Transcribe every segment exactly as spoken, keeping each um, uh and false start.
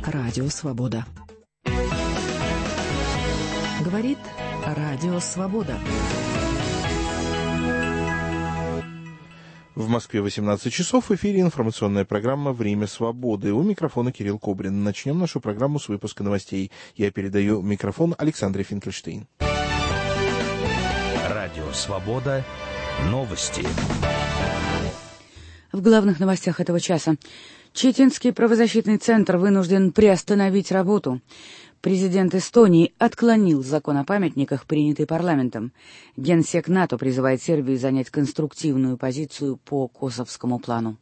Радио Свобода. Говорит Радио Свобода. В Москве восемнадцать часов, в эфире информационная программа «Время свободы». У микрофона Кирилл Кобрин. Начнем нашу программу с выпуска новостей. Я передаю микрофон Александре Финкельштейн. Радио Свобода. Новости. В главных новостях этого часа. Читинский правозащитный центр вынужден приостановить работу. Президент Эстонии отклонил закон о памятниках, принятый парламентом. Генсек НАТО призывает Сербию занять конструктивную позицию по косовскому плану.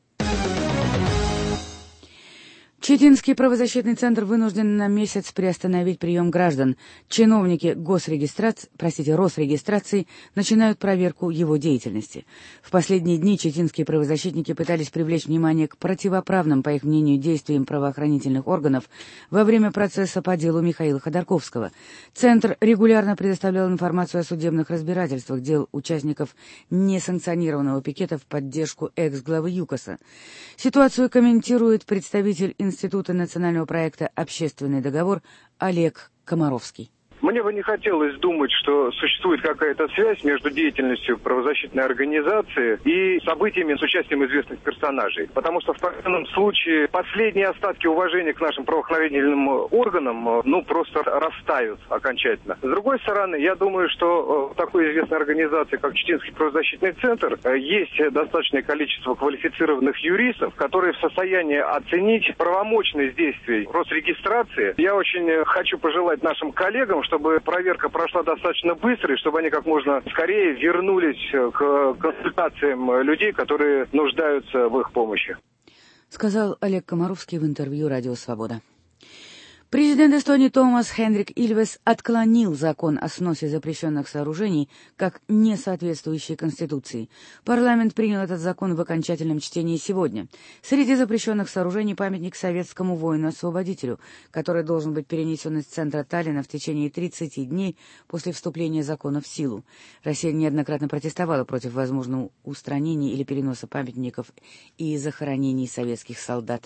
Читинский правозащитный центр вынужден на месяц приостановить прием граждан. Чиновники госрегистрации, простите, Росрегистрации начинают проверку его деятельности. В последние дни читинские правозащитники пытались привлечь внимание к противоправным, по их мнению, действиям правоохранительных органов во время процесса по делу Михаила Ходорковского. Центр регулярно предоставлял информацию о судебных разбирательствах дел участников несанкционированного пикета в поддержку экс-главы ЮКОСа. Ситуацию комментирует представитель Института национального проекта «Общественный договор» Олег Комаровский. Мне бы не хотелось думать, что существует какая-то связь между деятельностью правозащитной организации и событиями с участием известных персонажей. Потому что в противном случае последние остатки уважения к нашим правоохранительным органам, ну, просто растают окончательно. С другой стороны, я думаю, что в такой известной организации, как Читинский правозащитный центр, есть достаточное количество квалифицированных юристов, которые в состоянии оценить правомочность действий Росрегистрации. Я очень хочу пожелать нашим коллегам, чтобы проверка прошла достаточно быстро, и чтобы они как можно скорее вернулись к консультациям людей, которые нуждаются в их помощи. Сказал Олег Комаровский в интервью «Радио Свобода». Президент Эстонии Томас Хендрик Ильвес отклонил закон о сносе запрещенных сооружений как не соответствующий Конституции. Парламент принял этот закон в окончательном чтении сегодня. Среди запрещенных сооружений памятник советскому воину-освободителю, который должен быть перенесен из центра Таллина в течение тридцати дней после вступления закона в силу. Россия неоднократно протестовала против возможного устранения или переноса памятников и захоронений советских солдат.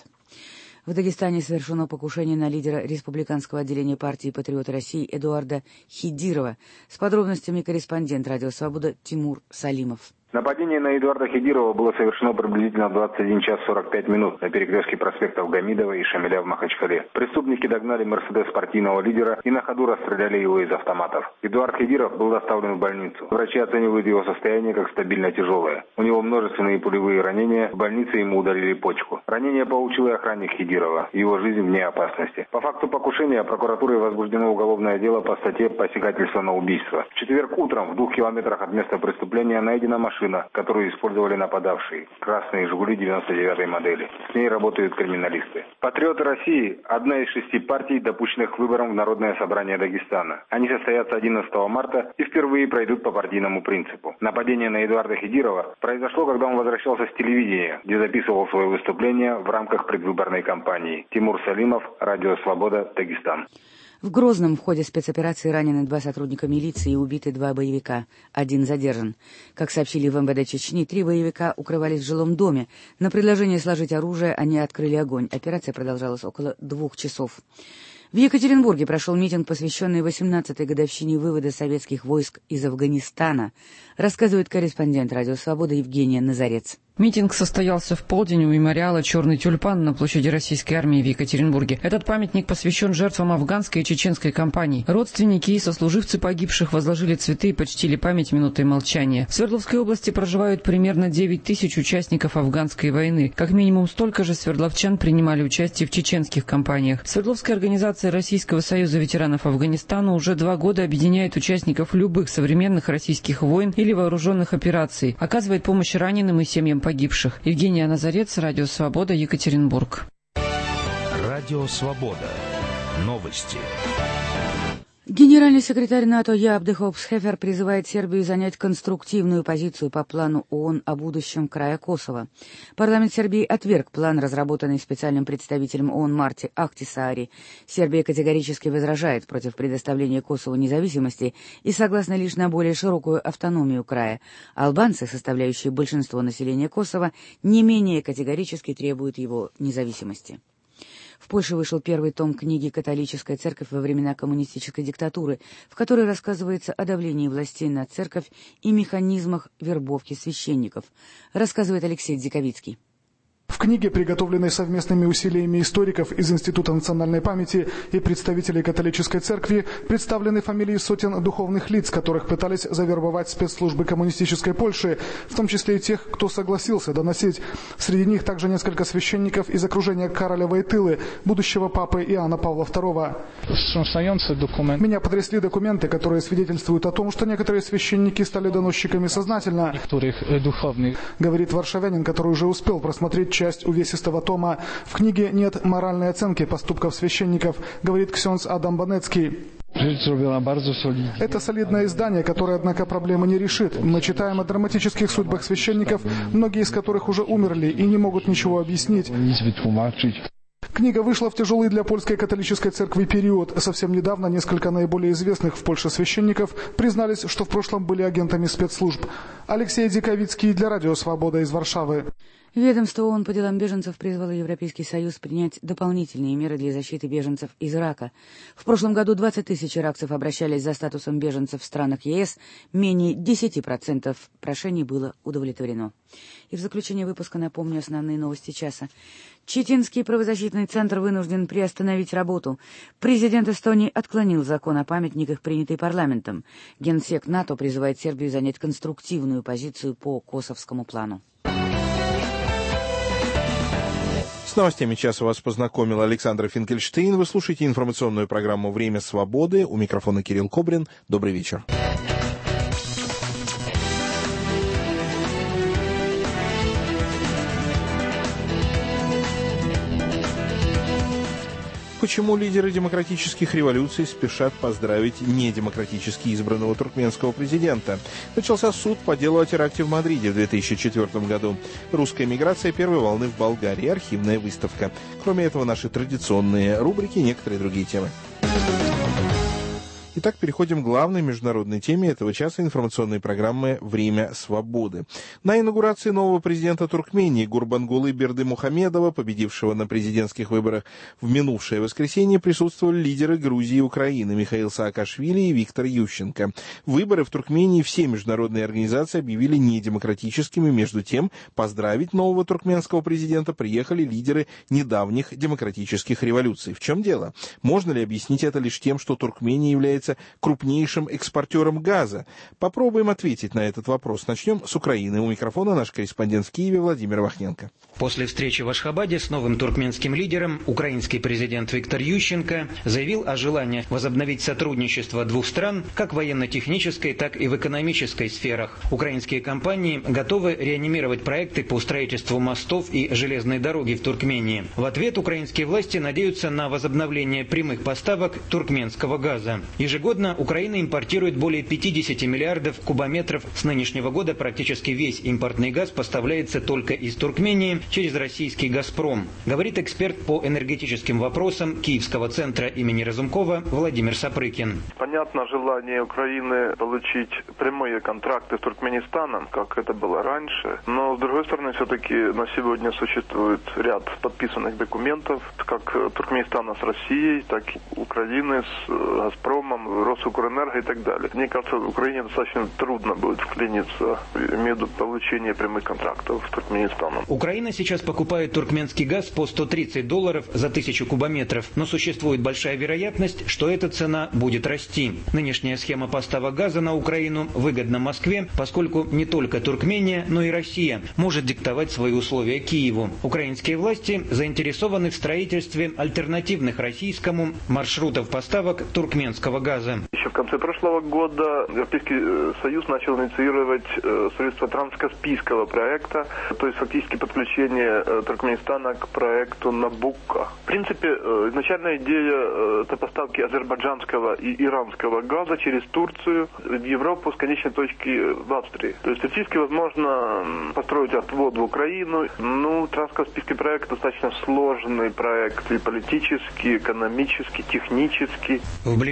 В Дагестане совершено покушение на лидера республиканского отделения партии «Патриоты России» Эдуарда Хидирова. С подробностями корреспондент «Радио Свобода» Тимур Салимов. Нападение на Эдуарда Хидирова было совершено приблизительно в двадцать один час сорок пять минут на перекрестке проспектов Гамидова и Шамиля в Махачкале. Преступники догнали «Мерседес» партийного лидера и на ходу расстреляли его из автоматов. Эдуард Хидиров был доставлен в больницу. Врачи оценивают его состояние как стабильно тяжелое. У него множественные пулевые ранения, в больнице ему удалили почку. Ранение получил и охранник Хидирова. Его жизнь вне опасности. По факту покушения прокуратурой возбуждено уголовное дело по статье «Посягательство на убийство». В четверг утром в двух километрах от места преступления найдена машина, которую использовали нападавшие. Красные «Жигули» девяносто девятой модели. С ней работают криминалисты. «Патриоты России» – одна из шести партий, допущенных к выборам в Народное собрание Дагестана. Они состоятся одиннадцатого марта и впервые пройдут по партийному принципу. Нападение на Эдуарда Хидирова произошло, когда он возвращался с телевидения, где записывал свое выступление в рамках предвыборной кампании. Тимур Салимов, Радио Свобода, Дагестан. В Грозном в ходе спецоперации ранены два сотрудника милиции и убиты два боевика. Один задержан. Как сообщили в эм вэ дэ Чечни, три боевика укрывались в жилом доме. На предложение сложить оружие они открыли огонь. Операция продолжалась около двух часов. В Екатеринбурге прошел митинг, посвященный восемнадцатой годовщине вывода советских войск из Афганистана, рассказывает корреспондент «Радио Свобода» Евгения Назарец. Митинг состоялся в полдень у мемориала «Черный тюльпан» на площади Российской армии в Екатеринбурге. Этот памятник посвящен жертвам афганской и чеченской кампаний. Родственники и сослуживцы погибших возложили цветы и почтили память минутой молчания. В Свердловской области проживают примерно девять тысяч участников афганской войны. Как минимум столько же свердловчан принимали участие в чеченских кампаниях. Свердловская организация Российского союза ветеранов Афганистана уже два года объединяет участников любых современных российских войн или вооруженных операций, оказывает помощь раненым и семьям погибших. Евгения Назарец, Радио Свобода, Екатеринбург. Радио Свобода. Новости. Генеральный секретарь НАТО Яап де Хоопс-Хефер призывает Сербию занять конструктивную позицию по плану ООН о будущем края Косово. Парламент Сербии отверг план, разработанный специальным представителем ООН Марти Ахтисаари. Сербия категорически возражает против предоставления Косову независимости и согласна лишь на более широкую автономию края. Албанцы, составляющие большинство населения Косово, не менее категорически требуют его независимости. В Польше вышел первый том книги «Католическая церковь во времена коммунистической диктатуры», в которой рассказывается о давлении властей на церковь и механизмах вербовки священников, рассказывает Алексей Дзиковицкий. В книге, приготовленной совместными усилиями историков из Института национальной памяти и представителей католической церкви, представлены фамилии сотен духовных лиц, которых пытались завербовать спецслужбы коммунистической Польши, в том числе и тех, кто согласился доносить. Среди них также несколько священников из окружения Кароля Войтылы, будущего папы Иоанна Павла второго. Меня потрясли документы, которые свидетельствуют о том, что некоторые священники стали доносчиками сознательно, говорит варшавянин, который уже успел просмотреть часть увесистого тома. В книге нет моральной оценки поступков священников, говорит ксенц Адам Банецкий. Это солидное издание, которое, однако, проблемы не решит. Мы читаем о драматических судьбах священников, многие из которых уже умерли и не могут ничего объяснить. Книга вышла в тяжелый для польской католической церкви период. Совсем недавно несколько наиболее известных в Польше священников признались, что в прошлом были агентами спецслужб. Алексей Дзиковицкий для Радио Свобода из Варшавы. Ведомство ООН по делам беженцев призвало Европейский Союз принять дополнительные меры для защиты беженцев из Ирака. В прошлом году двадцать тысяч иракцев обращались за статусом беженцев в странах ЕС, менее десять процентов прошений было удовлетворено. И в заключение выпуска напомню основные новости часа. Читинский правозащитный центр вынужден приостановить работу. Президент Эстонии отклонил закон о памятниках, принятый парламентом. Генсек НАТО призывает Сербию занять конструктивную позицию по косовскому плану. С новостями часа вас познакомил Александр Финкельштейн. Вы слушаете информационную программу «Время свободы». У микрофона Кирилл Кобрин. Добрый вечер. Почему лидеры демократических революций спешат поздравить недемократически избранного туркменского президента? Начался суд по делу о теракте в Мадриде в две тысячи четвёртом году. Русская миграция первой волны в Болгарии. Архивная выставка. Кроме этого, наши традиционные рубрики и некоторые другие темы. Итак, переходим к главной международной теме этого часа информационной программы «Время свободы». На инаугурации нового президента Туркмении Гурбангулы Бердымухамедова, победившего на президентских выборах в минувшее воскресенье, присутствовали лидеры Грузии и Украины Михаил Саакашвили и Виктор Ющенко. Выборы в Туркмении все международные организации объявили недемократическими. Между тем, поздравить нового туркменского президента приехали лидеры недавних демократических революций. В чем дело? Можно ли объяснить это лишь тем, что Туркмения является крупнейшим экспортером газа? Попробуем ответить на этот вопрос. Начнем с Украины. У микрофона наш корреспондент в Киеве Владимир Вахненко. После встречи в Ашхабаде с новым туркменским лидером украинский президент Виктор Ющенко заявил о желании возобновить сотрудничество двух стран как в военно-технической, так и в экономической сферах. Украинские компании готовы реанимировать проекты по строительству мостов и железной дороги в Туркмении. В ответ украинские власти надеются на возобновление прямых поставок туркменского газа. Ежегодно Украина импортирует более пятидесяти миллиардов кубометров. С нынешнего года практически весь импортный газ поставляется только из Туркмении через российский «Газпром», говорит эксперт по энергетическим вопросам Киевского центра имени Разумкова Владимир Сапрыкин. Понятно желание Украины получить прямые контракты с Туркменистаном, как это было раньше. Но, с другой стороны, все-таки на сегодня существует ряд подписанных документов, как Туркменистана с Россией, так и Украины с «Газпромом», Росукрэнерго и так далее. Мне кажется, Украине достаточно трудно будет вклиниться между получения прямых контрактов с Туркменистаном. Украина сейчас покупает туркменский газ по сто тридцать долларов за тысячу кубометров, но существует большая вероятность, что эта цена будет расти. Нынешняя схема поставок газа на Украину выгодна Москве, поскольку не только Туркмения, но и Россия может диктовать свои условия Киеву. Украинские власти заинтересованы в строительстве альтернативных российскому маршрутов поставок туркменского газа. Еще в конце прошлого года Европейский Союз начал инициировать средства транскаспийского проекта, то есть фактически подключение Туркменистана к проекту Набуко. В принципе, изначальная идея – это поставки азербайджанского и иранского газа через Турцию в Европу с конечной точки в Австрии. То есть теоретически возможно построить отвод в Украину. Ну, транскаспийский проект достаточно сложный проект и политически, экономически, технически. В ближайшее время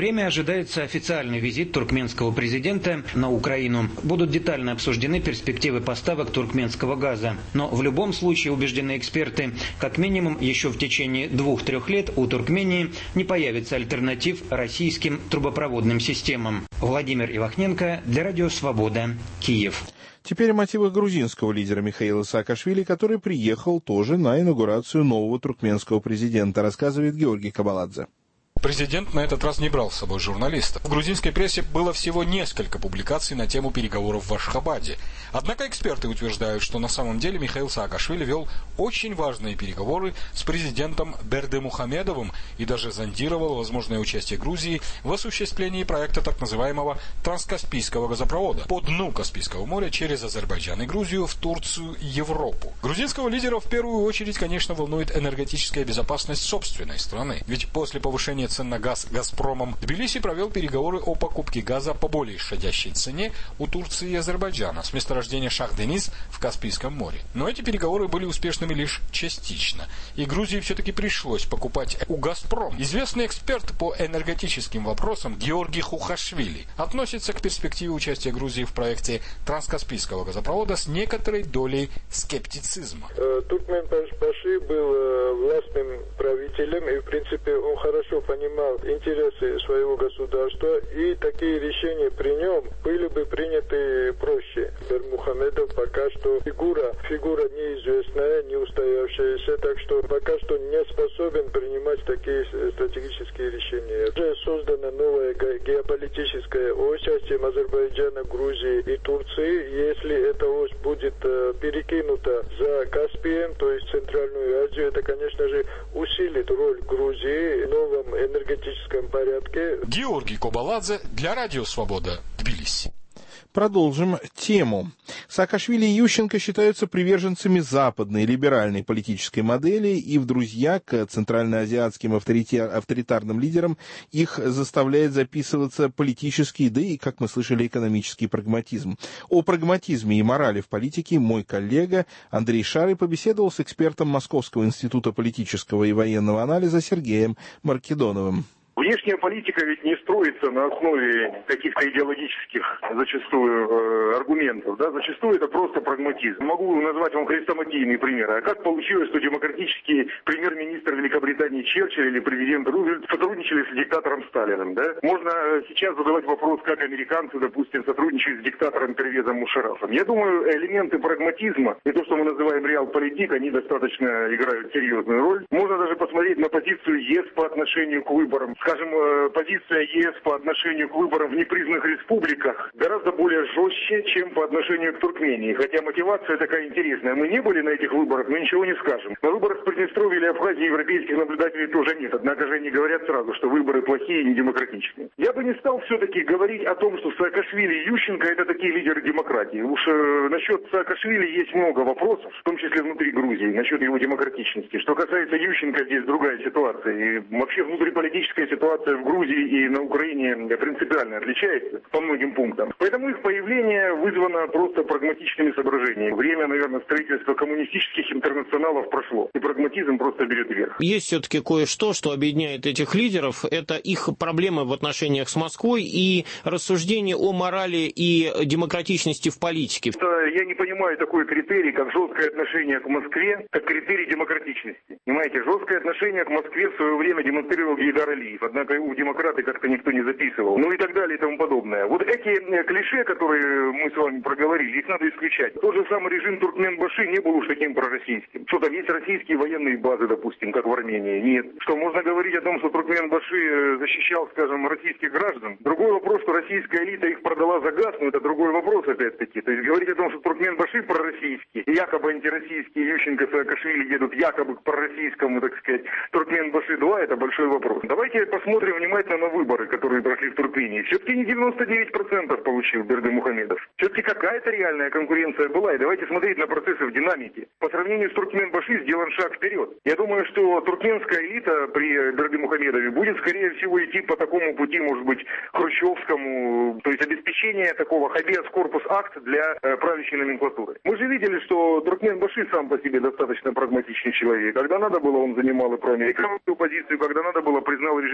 время ожидается официальный визит туркменского президента на Украину. Будут детально обсуждены перспективы поставок туркменского газа. Но в любом случае, убеждены эксперты, как минимум еще в течение двух-трех лет у Туркмении не появится альтернатив российским трубопроводным системам. Владимир Ивахненко для Радио Свобода, Киев. Теперь о мотивах грузинского лидера Михаила Саакашвили, который приехал тоже на инаугурацию нового туркменского президента, рассказывает Георгий Кабаладзе. Президент на этот раз не брал с собой журналистов. В грузинской прессе было всего несколько публикаций на тему переговоров в Ашхабаде. Однако эксперты утверждают, что на самом деле Михаил Саакашвили вел очень важные переговоры с президентом Бердымухамедовым и даже зондировал возможное участие Грузии в осуществлении проекта так называемого транскаспийского газопровода по дну Каспийского моря через Азербайджан и Грузию в Турцию и Европу. Грузинского лидера в первую очередь, конечно, волнует энергетическая безопасность собственной страны. Ведь после повышения цен на газ «Газпромом» Тбилиси провел переговоры о покупке газа по более щадящей цене у Турции и Азербайджана с месторождения Шах-Дениз в Каспийском море. Но эти переговоры были успешными лишь частично. И Грузии все-таки пришлось покупать у «Газпром». Известный эксперт по энергетическим вопросам Георгий Хухашвили относится к перспективе участия Грузии в проекте транскаспийского газопровода с некоторой долей скептицизма. Туркменбаши был властным правителем, и в принципе он хорошо понимал интересы своего государства, и такие решения при нем были бы приняты проще. Бердымухамедов пока что фигура, фигура неизвестная, не устоявшаяся, так что пока что не способен принимать такие стратегические решения. Уже создана новая геополитическая ось с участием Азербайджана, Грузии и Турции. Если эта ось будет перекинута за Каспием, то есть Центральную Азию, это, конечно же, усилит роль Грузии в новом энергетическом порядке. Георгий Кабаладзе для Радио Свобода, Тбилиси. Продолжим тему. Саакашвили и Ющенко считаются приверженцами западной либеральной политической модели, и в друзья к центральноазиатским авторитарным лидерам их заставляет записываться политический, да и, как мы слышали, экономический прагматизм. О прагматизме и морали в политике мой коллега Андрей Шары побеседовал с экспертом Московского института политического и военного анализа Сергеем Маркедоновым. Внешняя политика ведь не строится на основе каких-то идеологических зачастую э, аргументов, да, зачастую это просто прагматизм. Могу назвать вам хрестоматийные примеры. А как получилось, что демократический премьер-министр Великобритании Черчилль или президент Рузвельт сотрудничали с диктатором Сталиным, да? Можно сейчас задавать вопрос, как американцы, допустим, сотрудничают с диктатором Первезом Мушаррафом. Я думаю, элементы прагматизма и то, что мы называем реал-политик, они достаточно играют серьезную роль. Можно даже посмотреть на позицию ЕС по отношению к выборам. Скажем, позиция ЕС по отношению к выборам в непризнанных республиках гораздо более жестче, чем по отношению к Туркмении. Хотя мотивация такая интересная. Мы не были на этих выборах, мы ничего не скажем. На выборах в Приднестровье или Абхазии европейских наблюдателей тоже нет. Однако же они говорят сразу, что выборы плохие и недемократичные. Я бы не стал все-таки говорить о том, что Саакашвили и Ющенко это такие лидеры демократии. Уж э, насчет Саакашвили есть много вопросов, в том числе внутри Грузии, насчет его демократичности. Что касается Ющенко, здесь другая ситуация. И вообще внутриполитическая ситуация в Грузии и на Украине принципиально отличается по многим пунктам. Поэтому их появление вызвано просто прагматичными соображениями. Время, наверное, строительства коммунистических интернационалов прошло, и прагматизм просто берет верх. Есть все-таки кое-что, что объединяет этих лидеров. Это их проблемы в отношениях с Москвой и рассуждения о морали и демократичности в политике. Это, я не понимаю такой критерий, как жесткое отношение к Москве, как критерий демократичности. Понимаете, жесткое отношение к Москве в свое время демонстрировал Гейдар Алиев, однако его в демократы как-то никто не записывал. Ну и так далее и тому подобное. Вот эти клише, которые мы с вами проговорили, их надо исключать. Тот же самый режим Туркменбаши не был уж таким пророссийским. Что там есть российские военные базы, допустим, как в Армении? Нет. Что можно говорить о том, что Туркменбаши защищал, скажем, российских граждан? Другой вопрос, что российская элита их продала за газ, но это другой вопрос опять-таки. То есть говорить о том, что Туркменбаши пророссийские, якобы антироссийские, Ющенко, Саакашвили едут якобы к пророссийскому, так сказать, Туркменбаши-два, это большой вопрос. Давайте посмотрим внимательно на выборы, которые прошли в Туркмении. Все-таки не девяносто девять процентов получил Бердымухамедов. Все-таки какая-то реальная конкуренция была. И давайте смотреть на процессы в динамике. По сравнению с Туркменбаши сделан шаг вперед. Я думаю, что туркменская элита при Бердымухамедове будет, скорее всего, идти по такому пути, может быть, хрущевскому, то есть обеспечение такого хабеас корпус акт для э, правящей номенклатуры. Мы же видели, что Туркменбаши сам по себе достаточно прагматичный человек. Когда надо было, он занимал и проамериканскую позицию, когда надо было, признал режим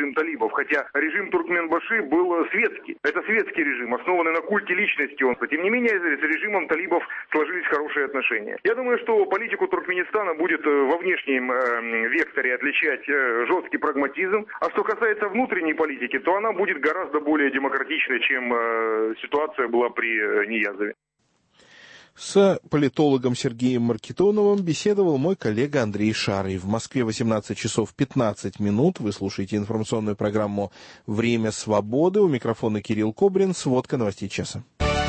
режим талибов, хотя режим Туркменбаши был светский. Это светский режим, основанный на культе личности. Он, тем не менее, с режимом талибов сложились хорошие отношения. Я думаю, что политику Туркменистана будет во внешнем э, векторе отличать э, жесткий прагматизм. А что касается внутренней политики, то она будет гораздо более демократичной, чем э, ситуация была при э, Ниязове. С политологом Сергеем Маркитоновым беседовал мой коллега Андрей Шарый. В Москве восемнадцать часов пятнадцать минут. Вы слушаете информационную программу «Время свободы». У микрофона Кирилл Кобрин. Сводка новостей часа.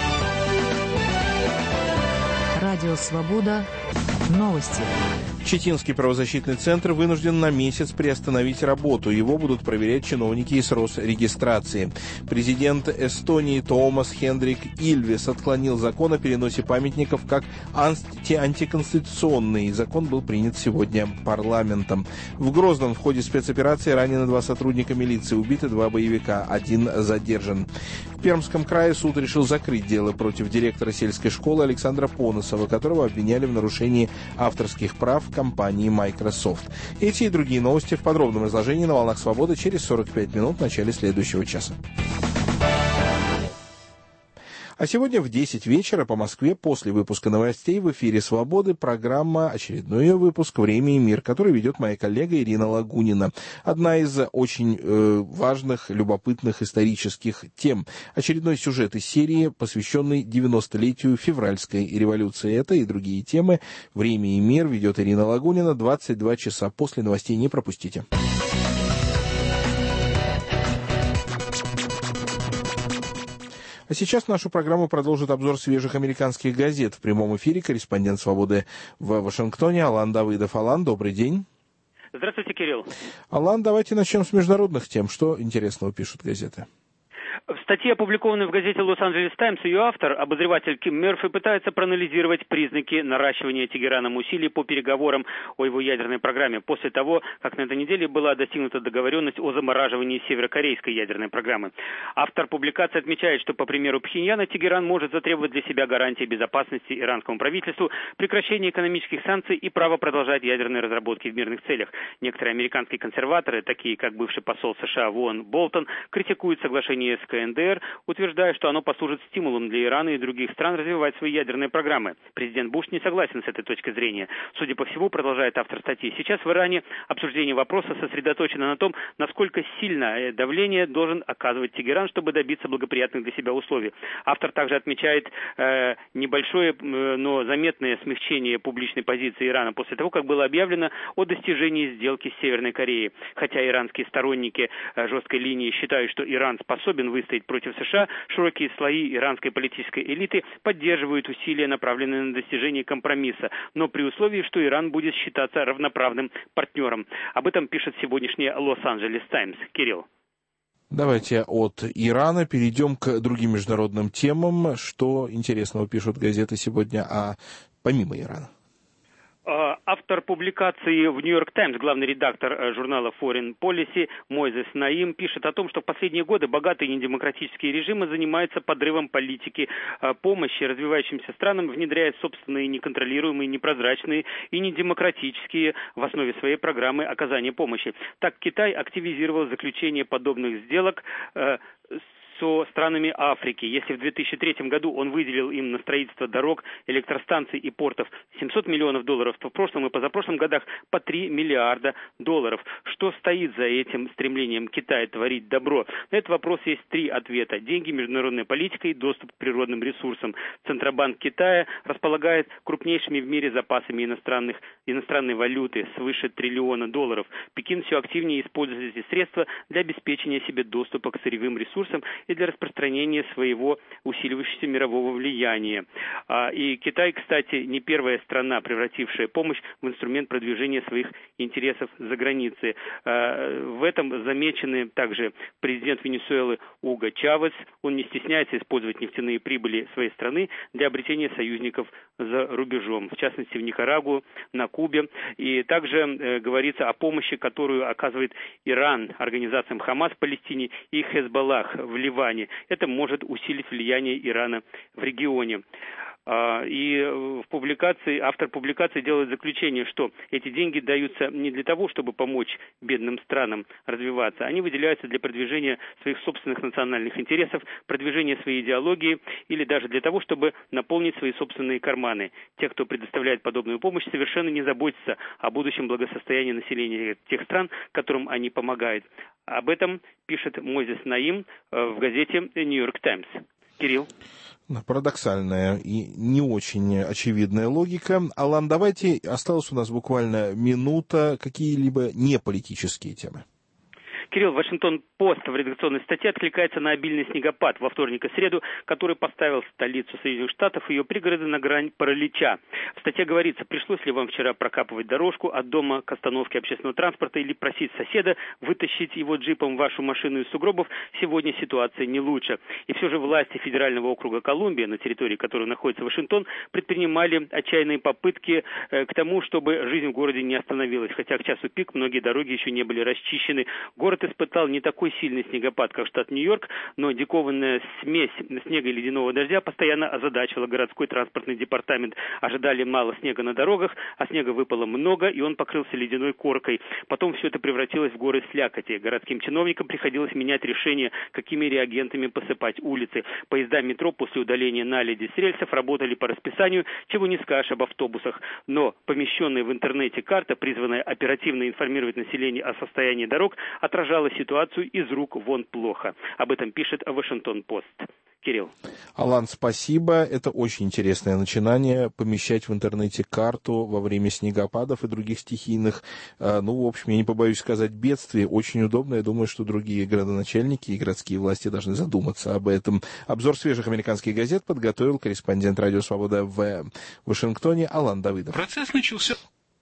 Радио «Свобода». Новости. Читинский правозащитный центр вынужден на месяц приостановить работу. Его будут проверять чиновники из Росрегистрации. Президент Эстонии Тоомас Хендрик Ильвес отклонил закон о переносе памятников как анти- антиконституционный. Закон был принят сегодня парламентом. В Грозном в ходе спецоперации ранены два сотрудника милиции, убиты два боевика, один задержан. В Пермском крае суд решил закрыть дело против директора сельской школы Александра Поносова, которого обвиняли в нарушении авторских прав компании Microsoft. Эти и другие новости в подробном изложении на «Волнах Свободы» через сорок пять минут в начале следующего часа. А сегодня в десять вечера по Москве после выпуска новостей в эфире «Свободы» программа, очередной ее выпуск «Время и мир», который ведет моя коллега Ирина Лагунина. Одна из очень э, важных, любопытных исторических тем. Очередной сюжет из серии, посвященный девяностолетию февральской революции. Это и другие темы. «Время и мир» ведет Ирина Лагунина. двадцать два часа после новостей. Не пропустите. А сейчас нашу программу продолжит обзор свежих американских газет. В прямом эфире корреспондент «Свободы» в Вашингтоне Алан Давыдов. Алан, добрый день. Здравствуйте, Кирилл. Алан, давайте начнем с международных тем. Что интересного пишут газеты? В статье, опубликованной в газете «Лос-Анджелес Таймс», ее автор, обозреватель Ким Мерфи, пытается проанализировать признаки наращивания Тегераном усилий по переговорам о его ядерной программе после того, как на этой неделе была достигнута договоренность о замораживании северокорейской ядерной программы. Автор публикации отмечает, что, по примеру Пхеньяна, Тегеран может затребовать для себя гарантии безопасности иранскому правительству, прекращение экономических санкций и право продолжать ядерные разработки в мирных целях. Некоторые американские консерваторы, такие как бывший посол США в ООН Болтон, критикуют соглашение с КНДР, утверждая, что оно послужит стимулом для Ирана и других стран развивать свои ядерные программы. Президент Буш не согласен с этой точкой зрения. Судя по всему, продолжает автор статьи, сейчас в Иране обсуждение вопроса сосредоточено на том, насколько сильное давление должен оказывать Тегеран, чтобы добиться благоприятных для себя условий. Автор также отмечает э, небольшое, э, но заметное смягчение публичной позиции Ирана после того, как было объявлено о достижении сделки с Северной Кореей. Хотя иранские сторонники э, жесткой линии считают, что Иран способен выстоять против США, широкие слои иранской политической элиты поддерживают усилия, направленные на достижение компромисса, но при условии, что Иран будет считаться равноправным партнером. Об этом пишет сегодняшняя Лос-Анджелес Таймс. Кирилл. Давайте от Ирана перейдем к другим международным темам. Что интересного пишут газеты сегодня, а помимо Ирана? Автор публикации в «Нью-Йорк Таймс», главный редактор журнала Foreign Policy Мойзес Наим, пишет о том, что в последние годы богатые недемократические режимы занимаются подрывом политики помощи развивающимся странам, внедряя собственные неконтролируемые, непрозрачные и недемократические в основе своей программы оказания помощи. Так Китай активизировал заключение подобных сделок с со странами Африки. Если в две тысячи третьем году он выделил им на строительство дорог, электростанций и портов семьсот миллионов долларов, то в прошлом и позапрошлом годах по три миллиарда долларов. Что стоит за этим стремлением Китая творить добро? На этот вопрос есть три ответа. Деньги, международная политика и доступ к природным ресурсам. Центробанк Китая располагает крупнейшими в мире запасами иностранных, иностранной валюты свыше триллиона долларов. Пекин все активнее использует эти средства для обеспечения себе доступа к сырьевым ресурсам и для распространения своего усиливающегося мирового влияния. И Китай, кстати, не первая страна, превратившая помощь в инструмент продвижения своих интересов за границей. В этом замечены также президент Венесуэлы Уго Чавес. Он не стесняется использовать нефтяные прибыли своей страны для обретения союзников за рубежом, в частности в Никарагуа, на Кубе. И также говорится о помощи, которую оказывает Иран организациям Хамас в Палестине и Хезболлах в Ливане. Это может усилить влияние Ирана в регионе. И в публикации, автор публикации делает заключение, что эти деньги даются не для того, чтобы помочь бедным странам развиваться, они выделяются для продвижения своих собственных национальных интересов, продвижения своей идеологии или даже для того, чтобы наполнить свои собственные карманы. Те, кто предоставляет подобную помощь, совершенно не заботятся о будущем благосостоянии населения тех стран, которым они помогают. Об этом пишет Мойзес Наим в газете «Нью-Йорк Таймс». Кирилл. Парадоксальная и не очень очевидная логика. Алан, давайте, осталась у нас буквально минута, какие-либо неполитические темы. Кирилл, Вашингтон-Пост в редакционной статье откликается на обильный снегопад во вторник и среду, который поставил столицу Соединенных Штатов и ее пригороды на грань паралича. В статье говорится, пришлось ли вам вчера прокапывать дорожку от дома к остановке общественного транспорта или просить соседа вытащить его джипом вашу машину из сугробов, сегодня ситуация не лучше. И все же власти федерального округа Колумбия, на территории которой находится Вашингтон, предпринимали отчаянные попытки э, к тому, чтобы жизнь в городе не остановилась. Хотя к часу пик многие дороги еще не были расчищены. Город испытал не такой сильный снегопад, как штат Нью-Йорк, но дикованная смесь снега и ледяного дождя постоянно озадачила городской транспортный департамент. Ожидали мало снега на дорогах, а снега выпало много, и он покрылся ледяной коркой. Потом все это превратилось в горы слякоти. Городским чиновникам приходилось менять решение, какими реагентами посыпать улицы. Поезда метро после удаления наледи с рельсов работали по расписанию, чего не скажешь об автобусах. Но помещенная в интернете карта, призванная оперативно информировать население о состоянии дорог, отражала ситуацию из рук вон плохо. Об этом пишет Вашингтон-Пост. Кирилл. Алан, спасибо. Это очень интересное начинание. Помещать в интернете карту во время снегопадов и других стихийных, ну, в общем, я не побоюсь сказать, бедствий. Очень удобно. Я думаю, что другие градоначальники и городские власти должны задуматься об этом. Обзор свежих американских газет подготовил корреспондент Радио Свобода в Вашингтоне Алан Давыдов. Процесс начался...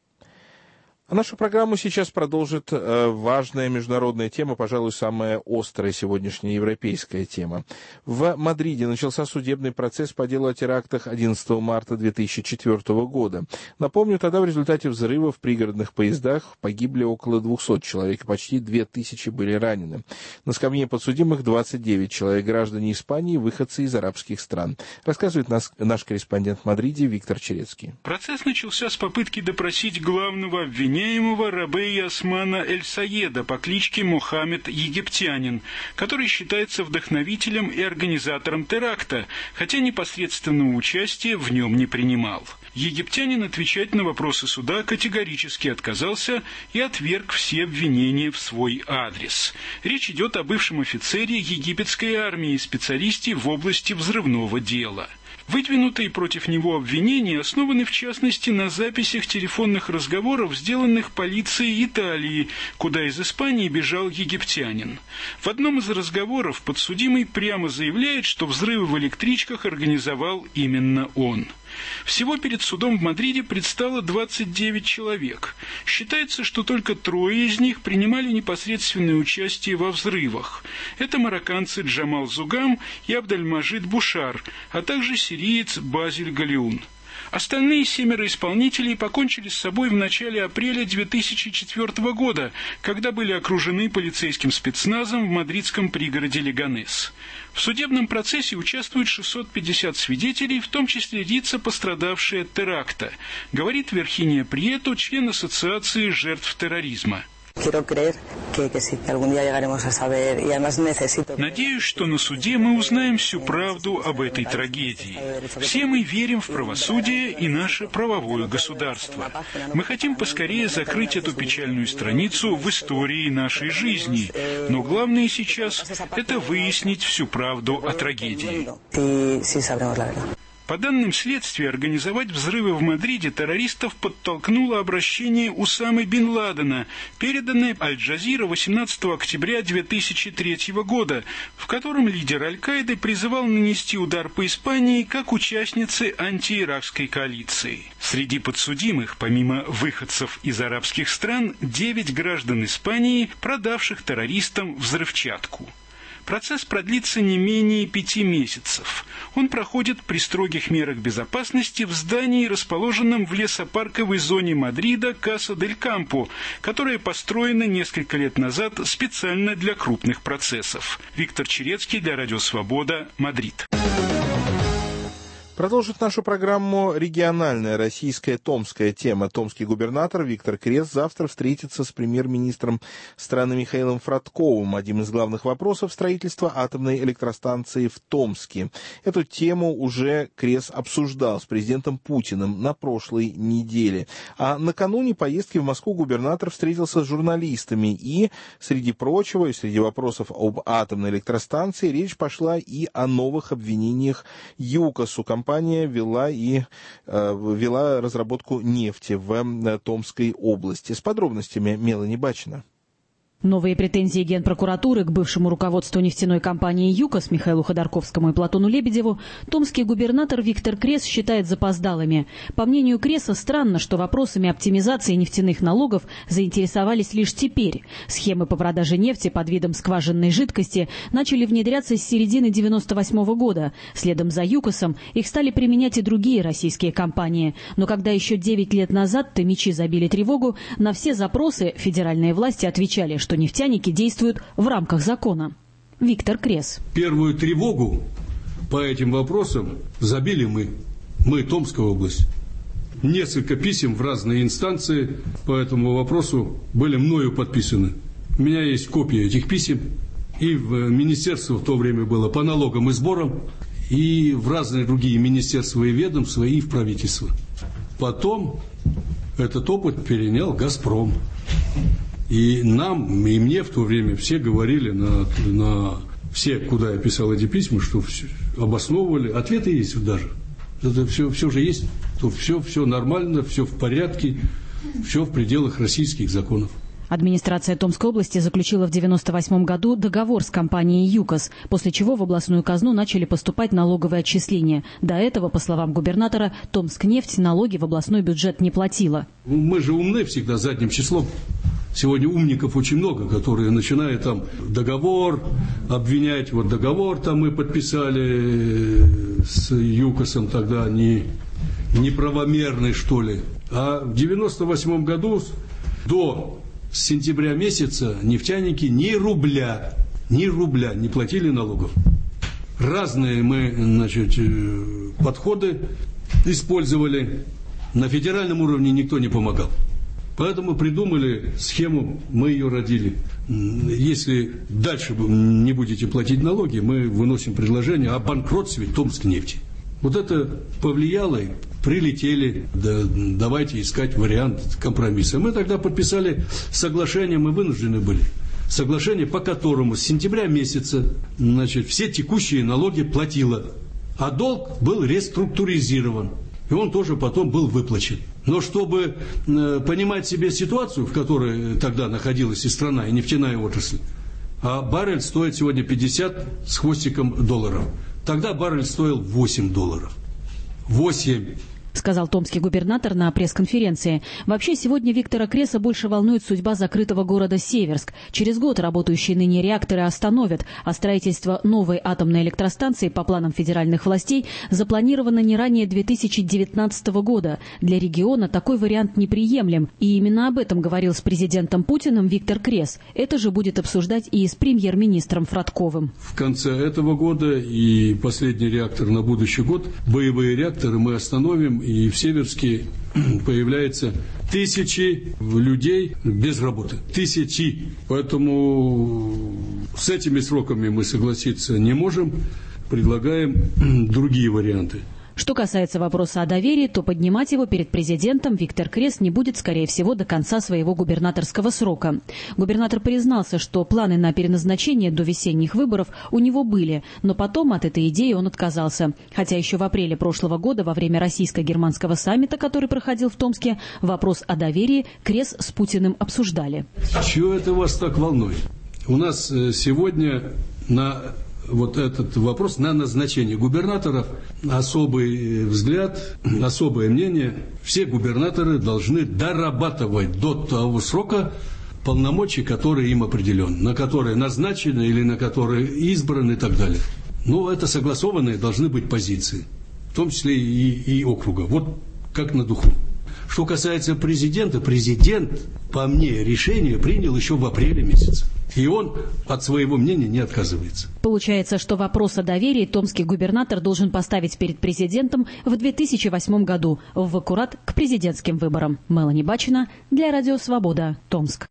А нашу программу сейчас продолжит э, важная международная тема, пожалуй, самая острая сегодняшняя европейская тема. В Мадриде начался судебный процесс по делу о терактах одиннадцатого марта две тысячи четвёртого года. Напомню, тогда в результате взрыва в пригородных поездах погибли около двухсот человек, и почти две тысячи были ранены. На скамье подсудимых двадцать девять человек, граждане Испании, выходцы из арабских стран. Рассказывает нас, наш корреспондент в Мадриде Виктор Черецкий. Процесс начался с попытки допросить главного обвинения Рабея Османа Эль-Саеда по кличке Мохаммед Египтянин, который считается вдохновителем и организатором теракта, хотя непосредственного участия в нем не принимал. Египтянин отвечать на вопросы суда категорически отказался и отверг все обвинения в свой адрес. Речь идет о бывшем офицере египетской армии и специалисте в области взрывного дела. Выдвинутые против него обвинения основаны в частности на записях телефонных разговоров, сделанных полицией Италии, куда из Испании бежал египтянин. В одном из разговоров подсудимый прямо заявляет, что взрывы в электричках организовал именно он. Всего перед судом в Мадриде предстало двадцать девять человек. Считается, что только трое из них принимали непосредственное участие во взрывах. Это марокканцы Джамал Зугам и Абдельмаджид Бушар, а также сириец Базиль Галиун. Остальные семеро исполнителей покончили с собой в начале апреля две тысячи четвёртого года, когда были окружены полицейским спецназом в мадридском пригороде Леганес. В судебном процессе участвуют шестьсот пятьдесят свидетелей, в том числе лица, пострадавшие от теракта, говорит Верхиния Прието, член Ассоциации жертв терроризма. Надеюсь, что на суде мы узнаем всю правду об этой трагедии. Все мы верим в правосудие и наше правовое государство. Мы хотим поскорее закрыть эту печальную страницу в истории нашей жизни. Но главное сейчас – это выяснить всю правду о трагедии. По данным следствия, организовать взрывы в Мадриде террористов подтолкнуло обращение Усамы бен Ладена, переданное Аль-Джазира восемнадцатого октября две тысячи третьего года, в котором лидер Аль-Каиды призывал нанести удар по Испании как участнице антииракской коалиции. Среди подсудимых, помимо выходцев из арабских стран, девять граждан Испании, продавших террористам взрывчатку. Процесс продлится не менее пяти месяцев. Он проходит при строгих мерах безопасности в здании, расположенном в лесопарковой зоне Мадрида Каса-дель-Кампо, которое построено несколько лет назад специально для крупных процессов. Виктор Черецкий для Радио Свобода, Мадрид. Продолжит нашу программу региональная российская томская тема. Томский губернатор Виктор Крес завтра встретится с премьер-министром страны Михаилом Фродковым. Один из главных вопросов — строительства атомной электростанции в Томске. Эту тему уже Крес обсуждал с президентом Путиным на прошлой неделе. А накануне поездки в Москву губернатор встретился с журналистами. И, среди прочего, и среди вопросов об атомной электростанции, речь пошла и о новых обвинениях ЮКОСу. Компания вела, и, э, вела разработку нефти в э, Томской области. С подробностями Мелани Бачина. Новые претензии Генпрокуратуры к бывшему руководству нефтяной компании «ЮКОС» Михаилу Ходорковскому и Платону Лебедеву томский губернатор Виктор Крес считает запоздалыми. По мнению Креса, странно, что вопросами оптимизации нефтяных налогов заинтересовались лишь теперь. Схемы по продаже нефти под видом скважинной жидкости начали внедряться с середины девяносто восьмого года. Следом за «ЮКОСом» их стали применять и другие российские компании. Но когда еще девять лет назад томичи забили тревогу, на все запросы федеральные власти отвечали, что что нефтяники действуют в рамках закона. Виктор Крес. Первую тревогу по этим вопросам забили мы, мы, Томская область. Несколько писем в разные инстанции по этому вопросу были мною подписаны. У меня есть копия этих писем. И в министерство в то время было по налогам и сборам, и в разные другие министерства и ведомства, и в правительство. Потом этот опыт перенял «Газпром». И нам, и мне в то время все говорили, на, на все, куда я писал эти письма, что все, обосновывали, ответы есть даже. Это все, все же есть, то все, все нормально, все в порядке, все в пределах российских законов. Администрация Томской области заключила в девяносто восьмом году договор с компанией «ЮКОС», после чего в областную казну начали поступать налоговые отчисления. До этого, по словам губернатора, Томскнефть налоги в областной бюджет не платила. Мы же умны всегда задним числом. Сегодня умников очень много, которые начинают там договор обвинять. Вот договор там мы подписали с ЮКОСом тогда не, неправомерный, что ли. А в девяносто восьмом году до сентября месяца нефтяники ни рубля, ни рубля не платили налогов. Разные мы, значит, подходы использовали. На федеральном уровне никто не помогал. Поэтому придумали схему, мы ее родили. Если дальше не будете платить налоги, мы выносим предложение о банкротстве Томскнефти. Вот это повлияло, прилетели, да, давайте искать вариант компромисса. Мы тогда подписали соглашение, мы вынуждены были. Соглашение, по которому с сентября месяца, значит, все текущие налоги платила, а долг был реструктуризирован. И он тоже потом был выплачен. Но чтобы э, понимать себе ситуацию, в которой тогда находилась и страна, и нефтяная отрасль, а баррель стоит сегодня пятьдесят с хвостиком долларов. Тогда баррель стоил восемь долларов. восемь. Сказал томский губернатор на пресс-конференции. Вообще, сегодня Виктора Креса больше волнует судьба закрытого города Северск. Через год работающие ныне реакторы остановят, а строительство новой атомной электростанции по планам федеральных властей запланировано не ранее две тысячи девятнадцатого года. Для региона такой вариант неприемлем. И именно об этом говорил с президентом Путиным Виктор Крес. Это же будет обсуждать и с премьер-министром Фродковым. В конце этого года и последний реактор на будущий год, боевые реакторы мы остановим. И в Северске появляются тысячи людей без работы. Тысячи. Поэтому с этими сроками мы согласиться не можем. Предлагаем другие варианты. Что касается вопроса о доверии, то поднимать его перед президентом Виктор Крес не будет, скорее всего, до конца своего губернаторского срока. Губернатор признался, что планы на переназначение до весенних выборов у него были, но потом от этой идеи он отказался. Хотя еще в апреле прошлого года, во время российско-германского саммита, который проходил в Томске, вопрос о доверии Крес с Путиным обсуждали. Чего это вас так волнует? У нас сегодня на... вот этот вопрос на назначение губернаторов, особый взгляд, особое мнение. Все губернаторы должны дорабатывать до того срока полномочий, которые им определен, на которые назначены или на которые избраны и так далее. Но это согласованные должны быть позиции, в том числе и, и округа. Вот как на духу. Что касается президента, президент, по мне, решение принял еще в апреле месяце. И он от своего мнения не отказывается. Получается, что вопрос о доверии томский губернатор должен поставить перед президентом в две тысячи восьмом году, в аккурат к президентским выборам. Мелани Бачина для Радио Свобода, Томск.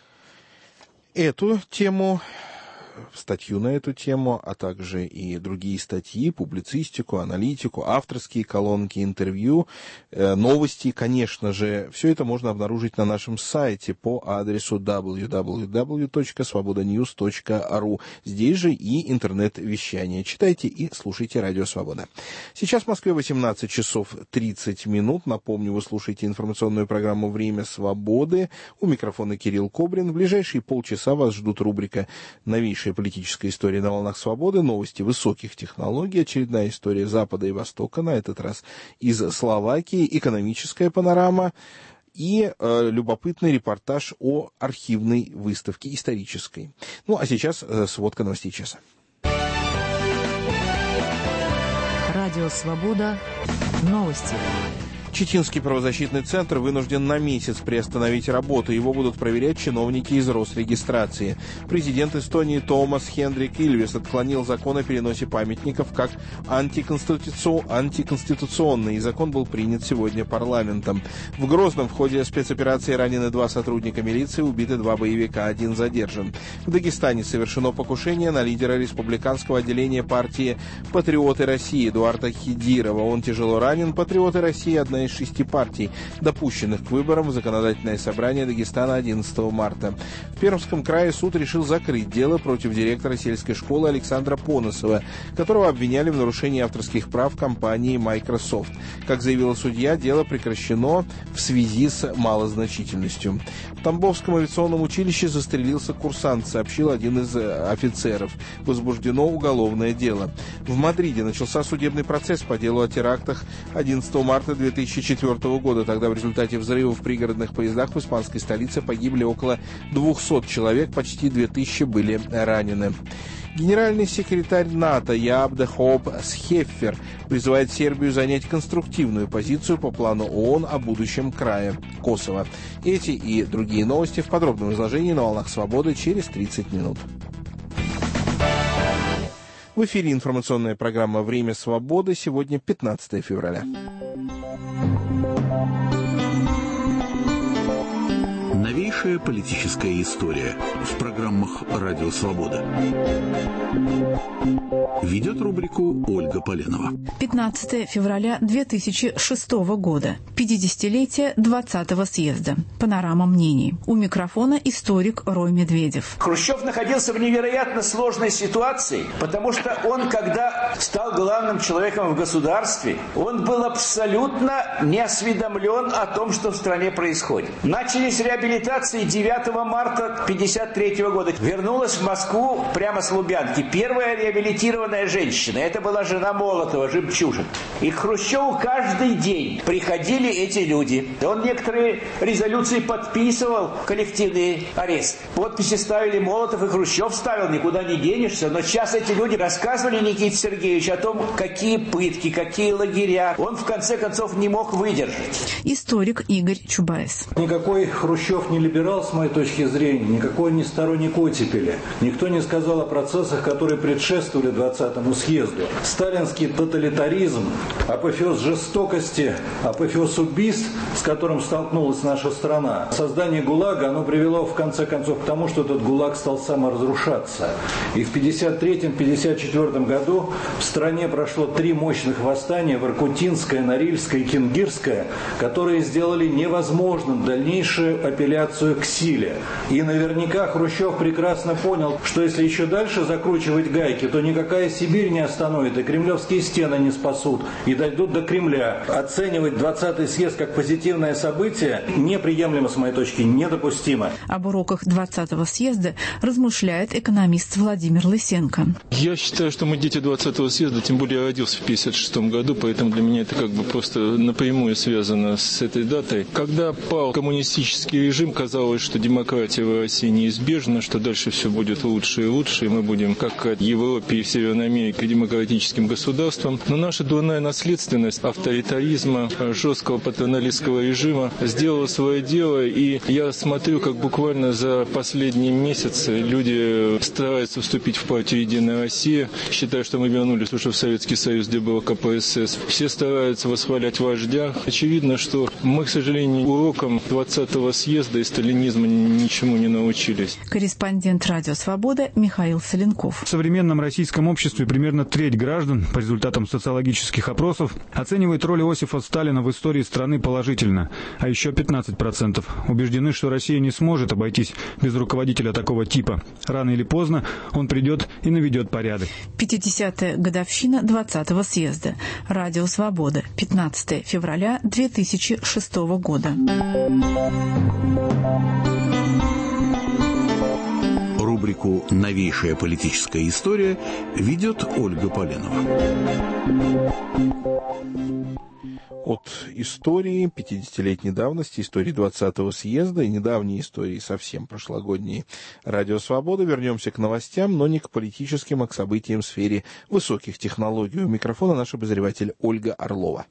Эту тему, статью на эту тему, а также и другие статьи, публицистику, аналитику, авторские колонки, интервью, э, новости, конечно же, все это можно обнаружить на нашем сайте по адресу дабл ю дабл ю дабл ю точка свобода ньюс точка ру. Здесь же и интернет-вещание. Читайте и слушайте Радио Свобода. Сейчас в Москве восемнадцать часов тридцать минут. Напомню, вы слушаете информационную программу «Время свободы». У микрофона Кирилл Кобрин. В ближайшие полчаса вас ждут рубрика «Новейшая политическая история на волнах свободы», новости высоких технологий, очередная история Запада и Востока, на этот раз из Словакии, экономическая панорама и э, любопытный репортаж о архивной выставке исторической. Ну, а сейчас э, сводка новостей часа. Радио Свобода. Новости. Читинский правозащитный центр вынужден на месяц приостановить работу. Его будут проверять чиновники из Росрегистрации. Президент Эстонии Томас Хендрик Ильвес отклонил закон о переносе памятников как антиконституци... антиконституционный, и закон был принят сегодня парламентом. В Грозном в ходе спецоперации ранены два сотрудника милиции, убиты два боевика, один задержан. В Дагестане совершено покушение на лидера республиканского отделения партии «Патриоты России» Эдуарда Хидирова. Он тяжело ранен. «Патриоты России» — одна из шести партий, допущенных к выборам в законодательное собрание Дагестана одиннадцатого марта. В Пермском крае суд решил закрыть дело против директора сельской школы Александра Поносова, которого обвиняли в нарушении авторских прав компании Microsoft. Как заявила судья, дело прекращено в связи с малозначительностью. В Тамбовском авиационном училище застрелился курсант, сообщил один из офицеров. Возбуждено уголовное дело. В Мадриде начался судебный процесс по делу о терактах одиннадцатого марта две тысячи четвёртого года. Тогда в результате взрывов в пригородных поездах в испанской столице погибли около двухсот человек, почти две тысячи были ранены. Генеральный секретарь НАТО Яаб де Хоуп Схеффер призывает Сербию занять конструктивную позицию по плану ООН о будущем края Косово. Эти и другие новости в подробном изложении на волнах свободы через тридцать минут. В эфире информационная программа «Время свободы». Сегодня пятнадцатое февраля. Новейшая политическая история в программах «Радио Свобода». Ведет рубрику Ольга Поленова. пятнадцатое февраля две тысячи шестого года. пятидесятилетие двадцатого съезда. Панорама мнений. У микрофона историк Рой Медведев. Хрущев находился в невероятно сложной ситуации, потому что он, когда стал главным человеком в государстве, он был абсолютно не осведомлен о том, что в стране происходит. Начались реабилитации девятого марта пятьдесят третьего года. Вернулась в Москву прямо с Лубянки. Первая реабилитированная женщина. Это была жена Молотова, Жемчужин. И к Хрущеву каждый день приходили эти люди. Он некоторые резолюции подписывал, коллективный арест. Подписи ставили Молотов, и Хрущев ставил, никуда не денешься. Но сейчас эти люди рассказывали Никите Сергеевичу о том, какие пытки, какие лагеря. Он в конце концов не мог выдержать. Историк Игорь Чубайс. Никакой Хрущев не либерал, с моей точки зрения, никакой не сторонник оттепели. Никто не сказал о процессах, которые предшествовали двадцатому съезду. Сталинский тоталитаризм, апофеоз жестокости, апофеоз убийств, с которым столкнулась наша страна. Создание ГУЛАГа, оно привело в конце концов к тому, что этот ГУЛАГ стал саморазрушаться. И в пятьдесят третьем — пятьдесят четвёртом году в стране прошло три мощных восстания: Воркутинское, Норильское и Кингирское, которые сделали невозможным дальнейшую апелляцию к силе. И наверняка Хрущев прекрасно понял, что если еще дальше закручивать гайки, то никакая Сибирь не остановит, и кремлевские стены не спасут, и дойдут до Кремля. Оценивать двадцатый съезд как позитивное событие неприемлемо, с моей точки, недопустимо. Об уроках двадцатого съезда размышляет экономист Владимир Лысенко. Я считаю, что мы дети двадцатого съезда, тем более я родился в пятьдесят шестом году, поэтому для меня это как бы просто напрямую связано с этой датой. Когда пал коммунистический режим режим. Казалось, что демократия в России неизбежна, что дальше все будет лучше и лучше, и мы будем, как в Европе и в Северной Америке, демократическим государством. Но наша дурная наследственность авторитаризма, жесткого патерналистского режима сделала свое дело, и я смотрю, как буквально за последние месяцы люди стараются вступить в партию «Единая Россия». Считаю, что мы вернулись уже в Советский Союз, где было ка пэ эс эс. Все стараются восхвалять вождя. Очевидно, что мы, к сожалению, урокам двадцатого съезда и сталинизма ничему не научились. Корреспондент «Радио Свобода» Михаил Соленков. В современном российском обществе примерно треть граждан, по результатам социологических опросов, оценивает роль Иосифа Сталина в истории страны положительно, а еще пятнадцать процентов убеждены, что Россия не сможет обойтись без руководителя такого типа. Рано или поздно он придет и наведет порядок. пятидесятая годовщина двадцатого съезда. Радио Свобода. пятнадцатое февраля две тысячи шестого года. Рубрику «Новейшая политическая история» ведет Ольга Поленова. От истории пятидесятилетней давности, истории двадцатого съезда и недавней истории, совсем прошлогодней Радио Свобода, вернемся к новостям, но не к политическим, а к событиям в сфере высоких технологий. У микрофона наш обозреватель Ольга Орлова.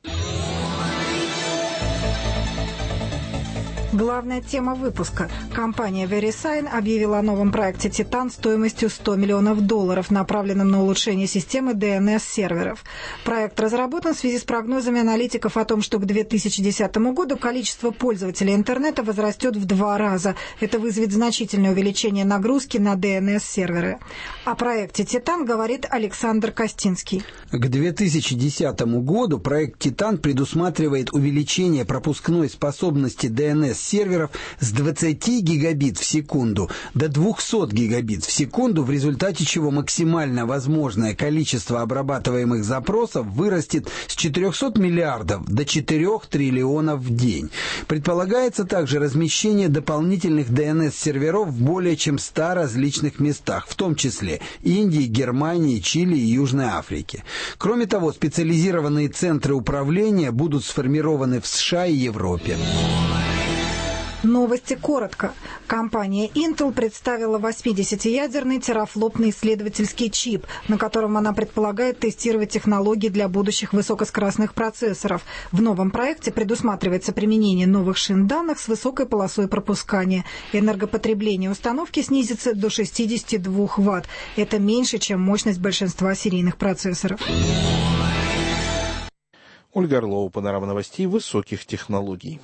Главная тема выпуска. Компания VeriSign объявила о новом проекте «Титан» стоимостью сто миллионов долларов, направленном на улучшение системы ди эн эс-серверов. Проект разработан в связи с прогнозами аналитиков о том, что к две тысячи десятому году количество пользователей интернета возрастет в два раза. Это вызовет значительное увеличение нагрузки на ди эн эс-серверы. О проекте «Титан» говорит Александр Костинский. К две тысячи десятому году проект «Титан» предусматривает увеличение пропускной способности ди эн эс серверов с двадцати гигабит в секунду до двухсот гигабит в секунду, в результате чего максимально возможное количество обрабатываемых запросов вырастет с четырехсот миллиардов до четырёх триллионов в день. Предполагается также размещение дополнительных ди эн эс-серверов в более чем ста различных местах, в том числе Индии, Германии, Чили и Южной Африке. Кроме того, специализированные центры управления будут сформированы в США и Европе. Новости коротко. Компания Intel представила восьмидесятиядерный терафлопный исследовательский чип, на котором она предполагает тестировать технологии для будущих высокоскоростных процессоров. В новом проекте предусматривается применение новых шин данных с высокой полосой пропускания. Энергопотребление установки снизится до шестидесяти двух ватт. Это меньше, чем мощность большинства серийных процессоров. Ольга Орлова, панорама новостей высоких технологий.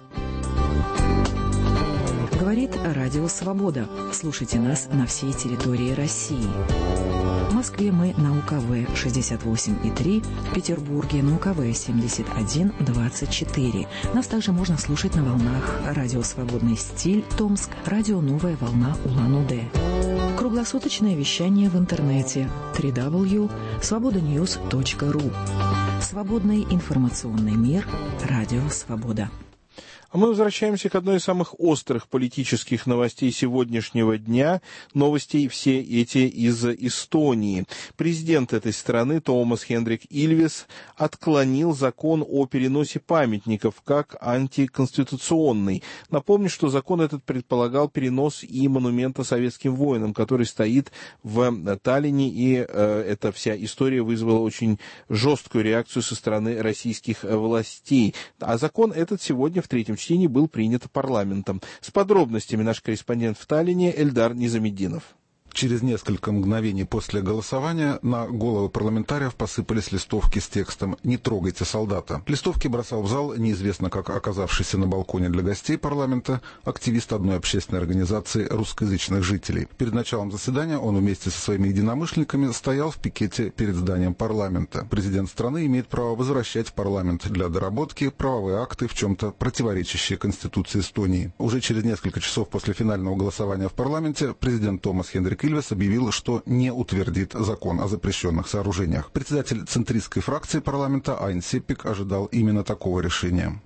Говорит Радио Свобода. Слушайте нас на всей территории России. В Москве мы на УКВ шестьдесят восемь и три, в Петербурге на УКВ семьдесят один двадцать четыре. Нас также можно слушать на волнах Радио Свободный стиль Томск, Радио Новая волна Улан-Удэ. Круглосуточное вещание в интернете дабл ю дабл ю дабл ю точка свобода ньюс точка ру. Свободный информационный мир. Радио Свобода. А мы возвращаемся к одной из самых острых политических новостей сегодняшнего дня. Новостей все эти из Эстонии. Президент этой страны Томас Хендрик Ильвес отклонил закон о переносе памятников как антиконституционный. Напомню, что закон этот предполагал перенос и монумента советским воинам, который стоит в Таллине, и э, эта вся история вызвала очень жесткую реакцию со стороны российских властей. А закон этот сегодня в третьем чтении был принят парламентом. С подробностями наш корреспондент в Таллине Эльдар Низамеддинов. Через несколько мгновений после голосования на головы парламентариев посыпались листовки с текстом «Не трогайте солдата». Листовки бросал в зал неизвестно как оказавшийся на балконе для гостей парламента активист одной общественной организации русскоязычных жителей. Перед началом заседания он вместе со своими единомышленниками стоял в пикете перед зданием парламента. Президент страны имеет право возвращать в парламент для доработки правовые акты, в чем-то противоречащие Конституции Эстонии. Уже через несколько часов после финального голосования в парламенте президент Томас Хендрик Ильвес объявил, что не утвердит закон о запрещенных сооружениях. Председатель центристской фракции парламента Айн Сеппик ожидал именно такого решения.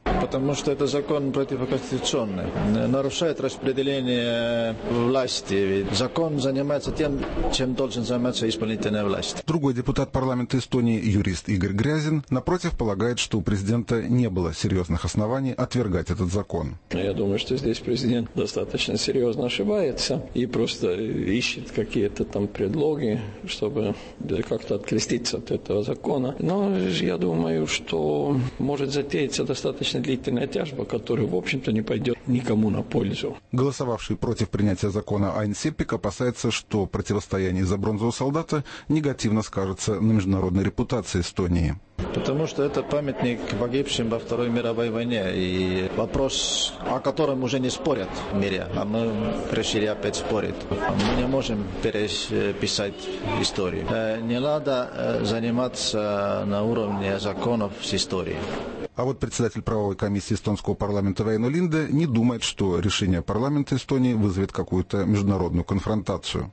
Потому что это закон противоконституционный. Нарушает распределение власти. Ведь закон занимается тем, чем должен заниматься исполнительная власть. Другой депутат парламента Эстонии, юрист Игорь Грязин, напротив, полагает, что у президента не было серьезных оснований отвергать этот закон. Я думаю, что здесь президент достаточно серьезно ошибается и просто ищет какие-то там предлоги, чтобы как-то откреститься от этого закона. Но я думаю, что может затеяться достаточно длительная тяжба, которая, в общем-то, не пойдет никому на пользу. Голосовавший против принятия закона Айн Сеппик опасается, что противостояние из-за бронзового солдата негативно скажется на международной репутации Эстонии. Потому что это памятник погибшим во Второй мировой войне. И вопрос, о котором уже не спорят в мире, а мы решили опять спорить. Мы не можем переписать историю. Не надо заниматься на уровне законов с историей. А вот председатель правовой комиссии эстонского парламента Вейно Линде не думает, что решение парламента Эстонии вызовет какую-то международную конфронтацию.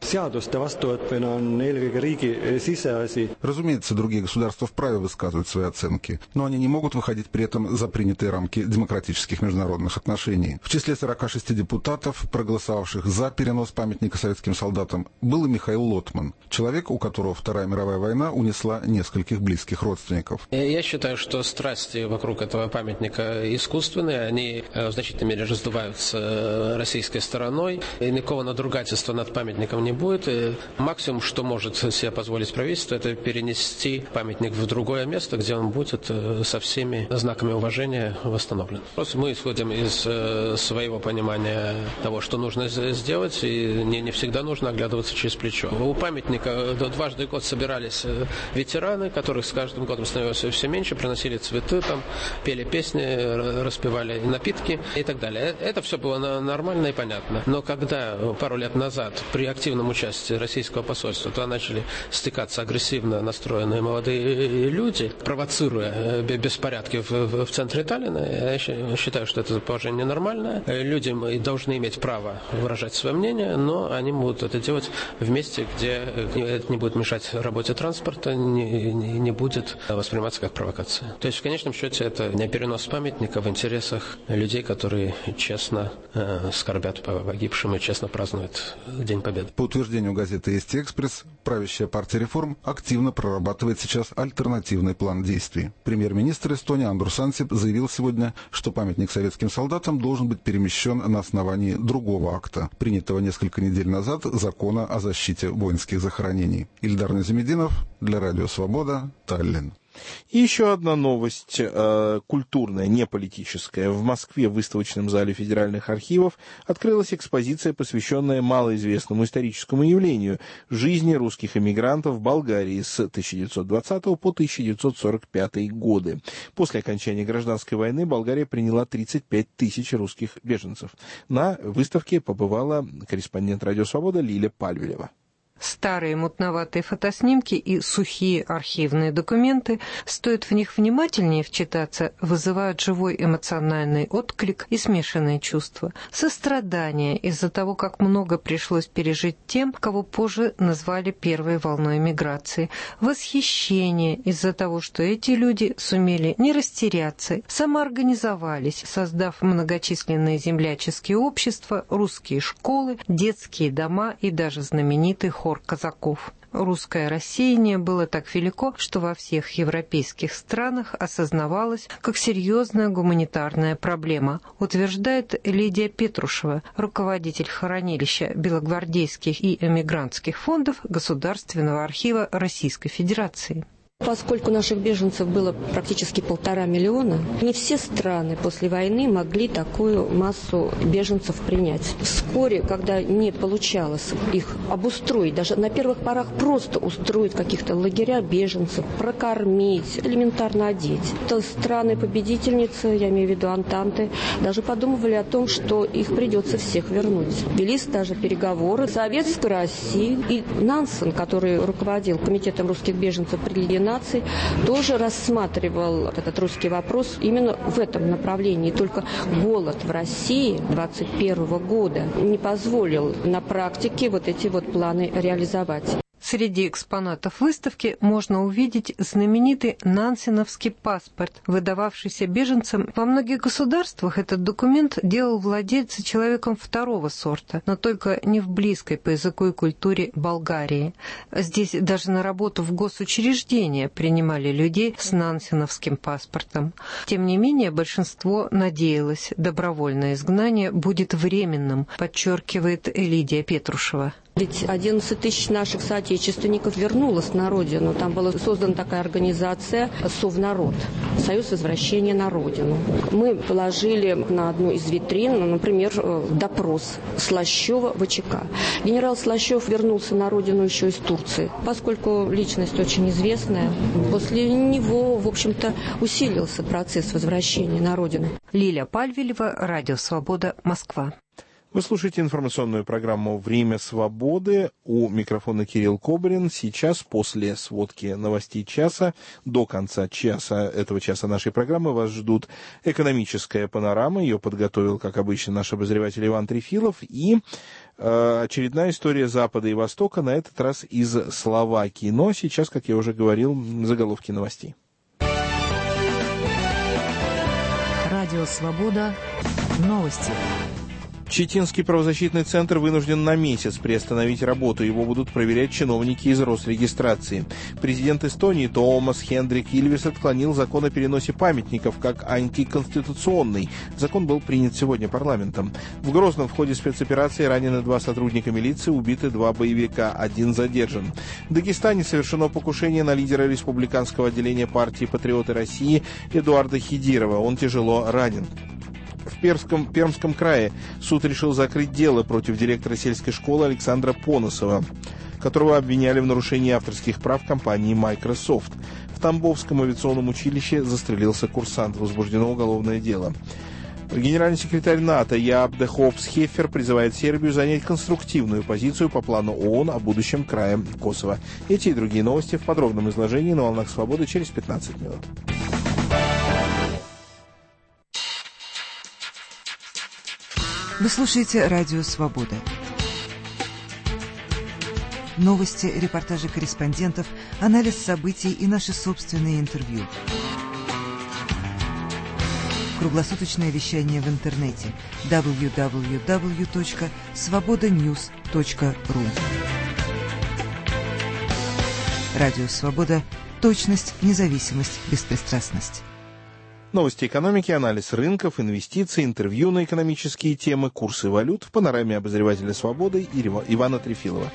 Разумеется, другие государства вправе высказывать свои оценки, но они не могут выходить при этом за принятые рамки демократических международных отношений. В числе сорока шести депутатов, проголосовавших за перенос памятника советским солдатам, был и Михаил Лотман, человек, у которого Вторая мировая война унесла нескольких близких родственников. Я считаю, что страсти вокруг этого памятника искусственные, они в значительной мере раздуваются российской стороной, и никакого надругательства над памятником не будет. И максимум, что может себе позволить правительство, это перенести памятник в другое место, где он будет со всеми знаками уважения восстановлен. Просто мы исходим из своего понимания того, что нужно сделать, и не, не всегда нужно оглядываться через плечо. У памятника дважды в год собирались ветераны, которых с каждым годом становилось все меньше, приносили цветы, там, пели песни, распевали напитки и так далее. Это все было нормально и понятно. Но когда пару лет назад при активном участии российского посольства туда начали стекаться агрессивно настроенные молодые люди, провоцируя беспорядки в, в, в центре Таллина, я считаю, что это положение ненормальное. Люди должны иметь право выражать свое мнение, но они будут это делать в месте, где это не будет мешать работе транспорта, не, не, не будет восприниматься как провокация. То есть в конечном счете это не перенос памятника в интересах людей, которые честно э, скорбят по погибшим и честно празднуют День Победы. По утверждению газеты «Вести Экспресс», правящая партия «Реформ» активно прорабатывает сейчас альтернативный план действий. Премьер-министр Эстонии Андрус Ансип заявил сегодня, что памятник советским солдатам должен быть перемещен на основании другого акта, принятого несколько недель назад, закона о защите воинских захоронений. Ильдар Незамединов для Радио Свобода, Таллин. И еще одна новость э, культурная, не политическая. В Москве в выставочном зале федеральных архивов открылась экспозиция, посвященная малоизвестному историческому явлению – жизни русских эмигрантов в Болгарии с тысяча девятьсот двадцатого по тысяча девятьсот сорок пятый годы. После окончания гражданской войны Болгария приняла тридцать пять тысяч русских беженцев. На выставке побывала корреспондент «Радио Свобода» Лиля Пальвелева. Старые мутноватые фотоснимки и сухие архивные документы, стоит в них внимательнее вчитаться, вызывают живой эмоциональный отклик и смешанные чувства. Сострадание из-за того, как много пришлось пережить тем, кого позже назвали первой волной миграции. Восхищение из-за того, что эти люди сумели не растеряться, самоорганизовались, создав многочисленные земляческие общества, русские школы, детские дома и даже знаменитый хор казаков. Русское рассеяние было так велико, что во всех европейских странах осознавалось как серьезная гуманитарная проблема, утверждает Лидия Петрушева, руководитель хранилища белогвардейских и эмигрантских фондов Государственного архива Российской Федерации. Поскольку наших беженцев было практически полтора миллиона, не все страны после войны могли такую массу беженцев принять. Вскоре, когда не получалось их обустроить, даже на первых порах просто устроить каких-то лагеря беженцев, прокормить, элементарно одеть, то страны-победительницы, я имею в виду Антанты, даже подумывали о том, что их придется всех вернуть. Велись даже переговоры Советской России, и Нансен, который руководил комитетом русских беженцев при Лиге наций, тоже рассматривал этот русский вопрос именно в этом направлении. Только голод в России двадцать первого года не позволил на практике вот эти вот планы реализовать. Среди экспонатов выставки можно увидеть знаменитый нансеновский паспорт, выдававшийся беженцам. Во многих государствах этот документ делал владельца человеком второго сорта, но только не в близкой по языку и культуре Болгарии. Здесь даже на работу в госучреждения принимали людей с нансеновским паспортом. Тем не менее, большинство надеялось, добровольное изгнание будет временным, подчеркивает Лидия Петрушева. Ведь одиннадцать тысяч наших соотечественников вернулось на родину. Там была создана такая организация «Совнарод», Союз возвращения на родину. Мы положили на одну из витрин, например, допрос Слащева ВЧК. Генерал Слащев вернулся на родину еще из Турции, поскольку личность очень известная. После него, в общем-то, усилился процесс возвращения на родину. Лилия Пальвелева, Радио Свобода, Москва. Вы слушаете информационную программу «Время свободы». У микрофона Кирилл Кобрин. Сейчас, после сводки новостей часа, до конца часа этого часа нашей программы, вас ждут экономическая панорама. Ее подготовил, как обычно, наш обозреватель Иван Трефилов. И э, очередная история Запада и Востока, на этот раз из Словакии. Но сейчас, как я уже говорил, заголовки новостей. Радио «Свобода». Новости. Читинский правозащитный центр вынужден на месяц приостановить работу. Его будут проверять чиновники из Росрегистрации. Президент Эстонии Томас Хендрик Ильвес отклонил закон о переносе памятников как антиконституционный. Закон был принят сегодня парламентом. В Грозном в ходе спецоперации ранены два сотрудника милиции, убиты два боевика, один задержан. В Дагестане совершено покушение на лидера республиканского отделения партии «Патриоты России» Эдуарда Хидирова. Он тяжело ранен. В Пермском, Пермском крае суд решил закрыть дело против директора сельской школы Александра Поносова, которого обвиняли в нарушении авторских прав компании Microsoft. В Тамбовском авиационном училище застрелился курсант. Возбуждено уголовное дело. Генеральный секретарь НАТО Яап де Хопс Хеффер призывает Сербию занять конструктивную позицию по плану ООН о будущем крае Косово. Эти и другие новости в подробном изложении на «Волнах Свободы» через пятнадцать минут. Вы слушаете Радио «Свобода». Новости, репортажи корреспондентов, анализ событий и наши собственные интервью. Круглосуточное вещание в интернете дабл ю дабл ю дабл ю точка свобода ньюс точка ру. Радио «Свобода». Точность, независимость, беспристрастность. Новости экономики, анализ рынков, инвестиций, интервью на экономические темы, курсы валют в панораме обозревателя «Свободы» Ивана Трефилова.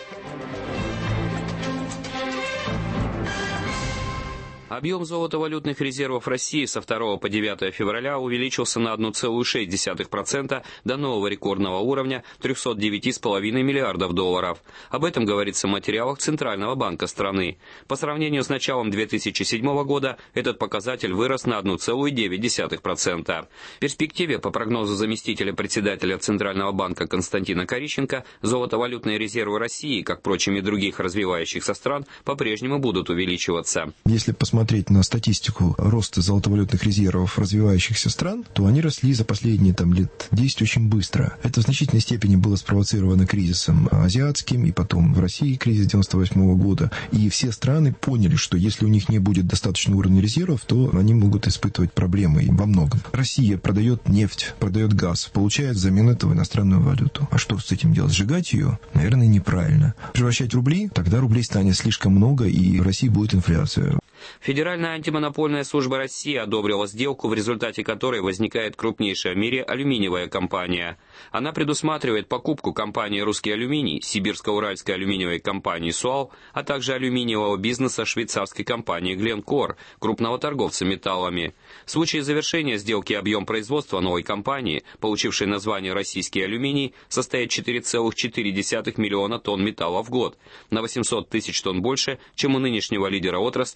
Объем золотовалютных резервов России со второго по девятое февраля увеличился на одна целая шесть десятых процента до нового рекордного уровня триста девять целых пять десятых миллиардов долларов. Об этом говорится в материалах Центрального банка страны. По сравнению с началом две тысячи седьмого года этот показатель вырос на одна целая девять десятых процента. В перспективе, по прогнозу заместителя председателя Центрального банка Константина Корищенко, золотовалютные резервы России, как, впрочем, и других развивающихся стран, по-прежнему будут увеличиваться. Если посмотреть на статистику роста золотовалютных резервов развивающихся стран, то они росли за последние там, лет десять очень быстро. Это в значительной степени было спровоцировано кризисом азиатским, и потом в России кризис девяносто восьмого года. И все страны поняли, что если у них не будет достаточного уровня резервов, то они могут испытывать проблемы во многом. Россия продает нефть, продает газ, получает взамен этого иностранную валюту. А что с этим делать? Сжигать ее? Наверное, неправильно. Превращать в рубли? Тогда рублей станет слишком много, и в России будет инфляция. Федеральная антимонопольная служба России одобрила сделку, в результате которой возникает крупнейшая в мире алюминиевая компания. Она предусматривает покупку компании «Русский алюминий», сибирско-уральской алюминиевой компании «Суал», а также алюминиевого бизнеса швейцарской компании «Гленкор», крупного торговца металлами. В случае завершения сделки объем производства новой компании, получившей название «Российский алюминий», составит четыре целых четыре десятых миллиона тонн металла в год, на восемьсот тысяч тонн больше, чем у нынешнего лидера отрасли американского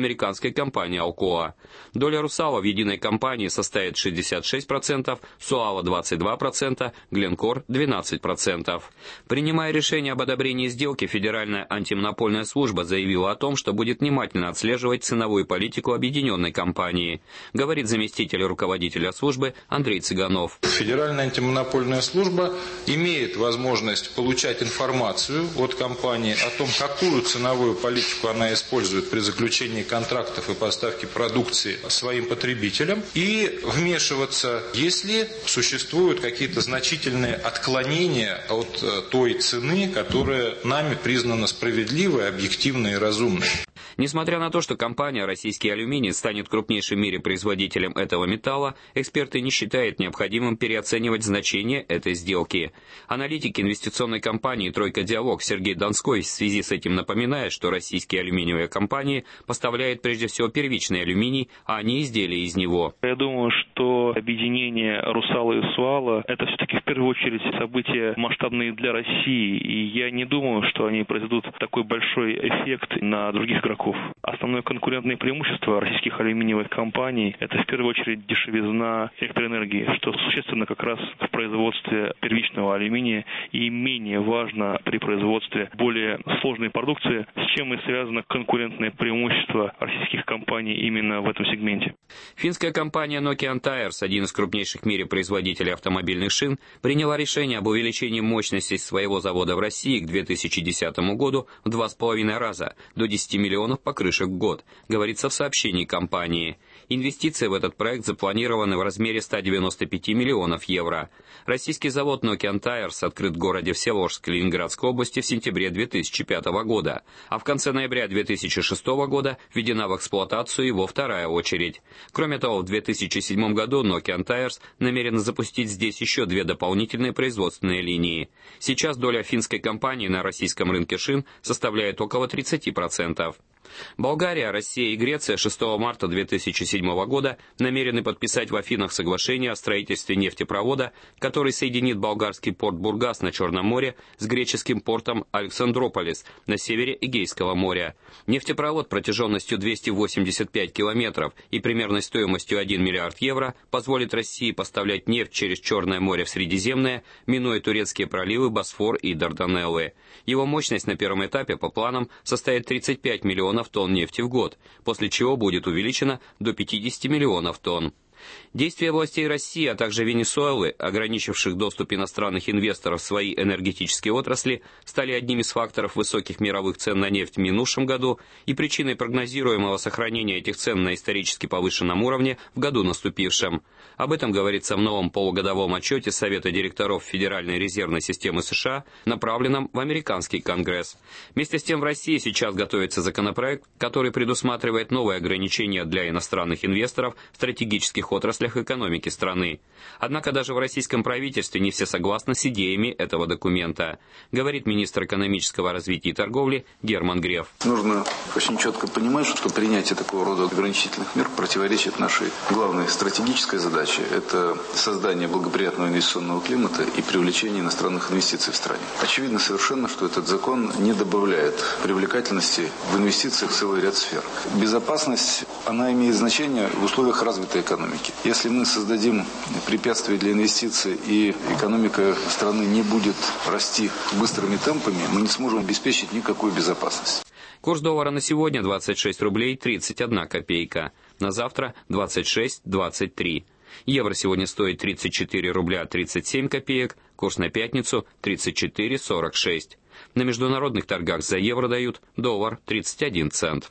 американской компании «Алкоа». Доля «Русала» в единой компании составит шестьдесят шесть процентов, «Суала» двадцать два процента, «Гленкор» двенадцать процентов. Принимая решение об одобрении сделки, Федеральная антимонопольная служба заявила о том, что будет внимательно отслеживать ценовую политику объединенной компании, говорит заместитель руководителя службы Андрей Цыганов. Федеральная антимонопольная служба имеет возможность получать информацию от компании о том, какую ценовую политику она использует при заключении контрактов и поставке продукции своим потребителям, и вмешиваться, если существуют какие-то значительные отклонения от той цены, которая нами признана справедливой, объективной и разумной. Несмотря на то, что компания «Российский алюминий» станет крупнейшим в мире производителем этого металла, эксперты не считают необходимым переоценивать значение этой сделки. Аналитик инвестиционной компании «Тройка Диалог» Сергей Донской в связи с этим напоминает, что российские алюминиевые компании поставляют прежде всего первичный алюминий, а не изделия из него. Я думаю, что объединение «Русала» и «Суала» — это все-таки в первую очередь события масштабные для России, и я не думаю, что они произведут такой большой эффект на других игроков. Основное конкурентное преимущество российских алюминиевых компаний – это в первую очередь дешевизна электроэнергии, что существенно как раз в производстве первичного алюминия и менее важно при производстве более сложной продукции, с чем и связано конкурентное преимущество российских компаний именно в этом сегменте. Финская компания Nokian Tyres, один из крупнейших в мире производителей автомобильных шин, приняла решение об увеличении мощности своего завода в России к две тысячи десятому году в два с половиной раза, до десяти миллионов покрышек в год, говорится в сообщении компании. Инвестиции в этот проект запланированы в размере ста девяноста пяти миллионов евро. Российский завод Nokian Tyres открыт в городе Всеволожск Ленинградской области в сентябре две тысячи пятого года, а в конце ноября две тысячи шестого года введена в эксплуатацию его вторая очередь. Кроме того, в две тысячи седьмом году Nokian Tyres намерена запустить здесь еще две дополнительные производственные линии. Сейчас доля финской компании на российском рынке шин составляет около тридцати процентов. Болгария, Россия и Греция шестого марта две тысячи седьмого года намерены подписать в Афинах соглашение о строительстве нефтепровода, который соединит болгарский порт Бургас на Черном море с греческим портом Александрополис на севере Эгейского моря. Нефтепровод протяженностью двести восемьдесят пять километров и примерной стоимостью один миллиард евро позволит России поставлять нефть через Черное море в Средиземное, минуя турецкие проливы Босфор и Дарданеллы. Его мощность на первом этапе по планам составит тридцать пять миллионов тонн нефти в год, после чего будет увеличено до пятидесяти миллионов тонн. Действия властей России, а также Венесуэлы, ограничивших доступ иностранных инвесторов в свои энергетические отрасли, стали одним из факторов высоких мировых цен на нефть в минувшем году и причиной прогнозируемого сохранения этих цен на исторически повышенном уровне в году наступившем. Об этом говорится в новом полугодовом отчете Совета директоров Федеральной резервной системы США, направленном в американский Конгресс. Вместе с тем в России сейчас готовится законопроект, который предусматривает новые ограничения для иностранных инвесторов в стратегических отраслях экономики страны. Однако даже в российском правительстве не все согласны с идеями этого документа, говорит министр экономического развития и торговли Герман Греф. Нужно очень четко понимать, что принятие такого рода ограничительных мер противоречит нашей главной стратегической задаче – это создание благоприятного инвестиционного климата и привлечение иностранных инвестиций в стране. Очевидно совершенно, что этот закон не добавляет привлекательности в инвестициях в целый ряд сфер. Безопасность, она имеет значение в условиях развитой экономики. Если мы создадим препятствия для инвестиций и экономика страны не будет расти быстрыми темпами, мы не сможем обеспечить никакой безопасности. Курс доллара на сегодня двадцать шесть рублей тридцать одна копейка, на завтра двадцать шесть двадцать три. Евро сегодня стоит тридцать четыре рубля тридцать семь копеек, курс на пятницу тридцать четыре сорок шесть. На международных торгах за евро дают доллар тридцать один цент.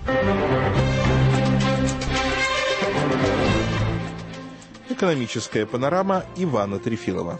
Экономическая панорама Ивана Трефилова.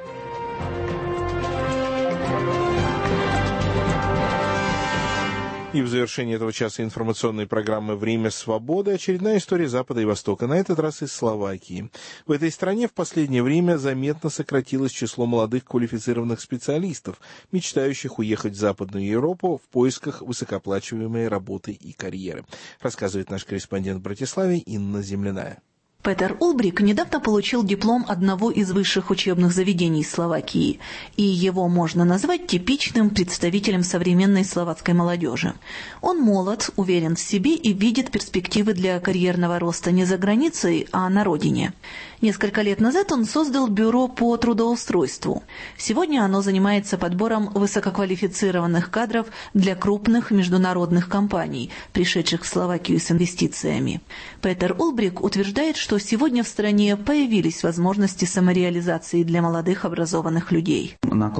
И в завершении этого часа информационной программы «Время свободы» очередная история Запада и Востока, на этот раз из Словакии. В этой стране в последнее время заметно сократилось число молодых квалифицированных специалистов, мечтающих уехать в Западную Европу в поисках высокооплачиваемой работы и карьеры, рассказывает наш корреспондент в Братиславе Инна Земляная. Петер Улбрик недавно получил диплом одного из высших учебных заведений Словакии, и его можно назвать типичным представителем современной словацкой молодежи. Он молод, уверен в себе и видит перспективы для карьерного роста не за границей, а на родине. Несколько лет назад он создал бюро по трудоустройству. Сегодня оно занимается подбором высококвалифицированных кадров для крупных международных компаний, пришедших в Словакию с инвестициями. Петер Улбрик утверждает, что сегодня в стране появились возможности самореализации для молодых образованных людей.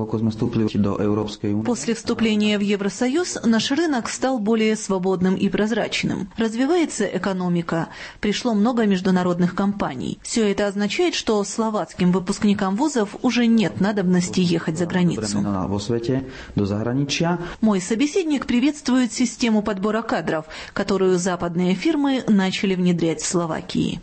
После вступления в Евросоюз наш рынок стал более свободным и прозрачным. Развивается экономика, пришло много международных компаний. Все это означает, что словацким выпускникам вузов уже нет надобности ехать за границу. Мой собеседник приветствует систему подбора кадров, которую западные фирмы начали внедрять в Словакии.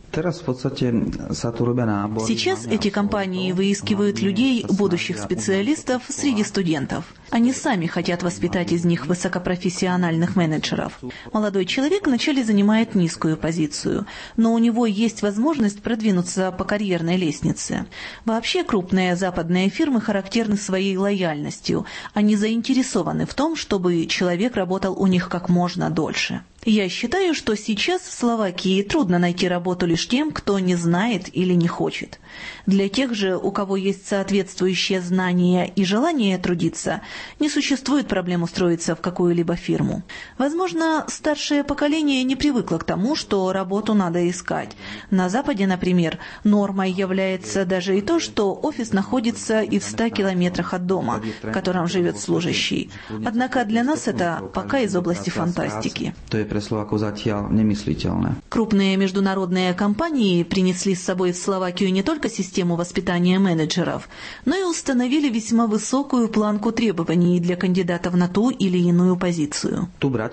Сейчас эти компании выискивают людей, будущих специалистов, среди студентов. Они сами хотят воспитать из них высокопрофессиональных менеджеров. Молодой человек вначале занимает низкую позицию, но у него есть возможность продвинуться по карьерной лестнице. Вообще крупные западные фирмы характерны своей лояльностью. Они заинтересованы в том, чтобы человек работал у них как можно дольше. Я считаю, что сейчас в Словакии трудно найти работу лишь тем, кто не знает или не хочет. Для тех же, у кого есть соответствующие знания и желание трудиться, не существует проблем устроиться в какую-либо фирму. Возможно, старшее поколение не привыкло к тому, что работу надо искать. На Западе, например, нормой является даже и то, что офис находится и в ста километрах от дома, в котором живет служащий. Однако для нас это пока из области фантастики. Крупные международные компании принесли с собой в Словакию не только систему воспитания менеджеров, но и установили весьма высокую планку требований для кандидатов на ту или иную позицию.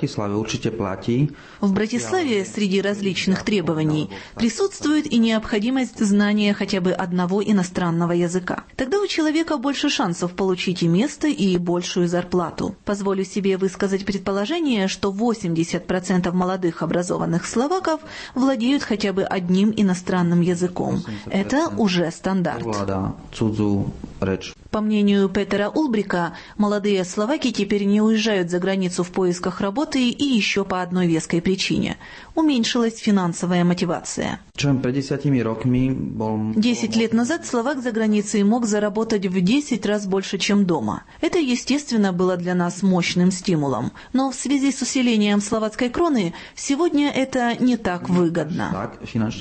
В Братиславе среди различных требований присутствует и необходимость знания хотя бы одного иностранного языка. Тогда у человека больше шансов получить и место, и большую зарплату. Позволю себе высказать предположение, что восемьдесят процентов молодых образованных словаков владеют хотя бы одним иностранным языком. Это уже стандарт. По мнению Петера Улбрика, молодые словаки теперь не уезжают за границу в поисках работы и еще по одной веской причине. Уменьшилась финансовая мотивация. Десять лет назад словак за границей мог заработать в десять раз больше, чем дома. Это, естественно, было для нас мощным стимулом. Но в связи с усилением словацкой кроны сегодня это не так выгодно.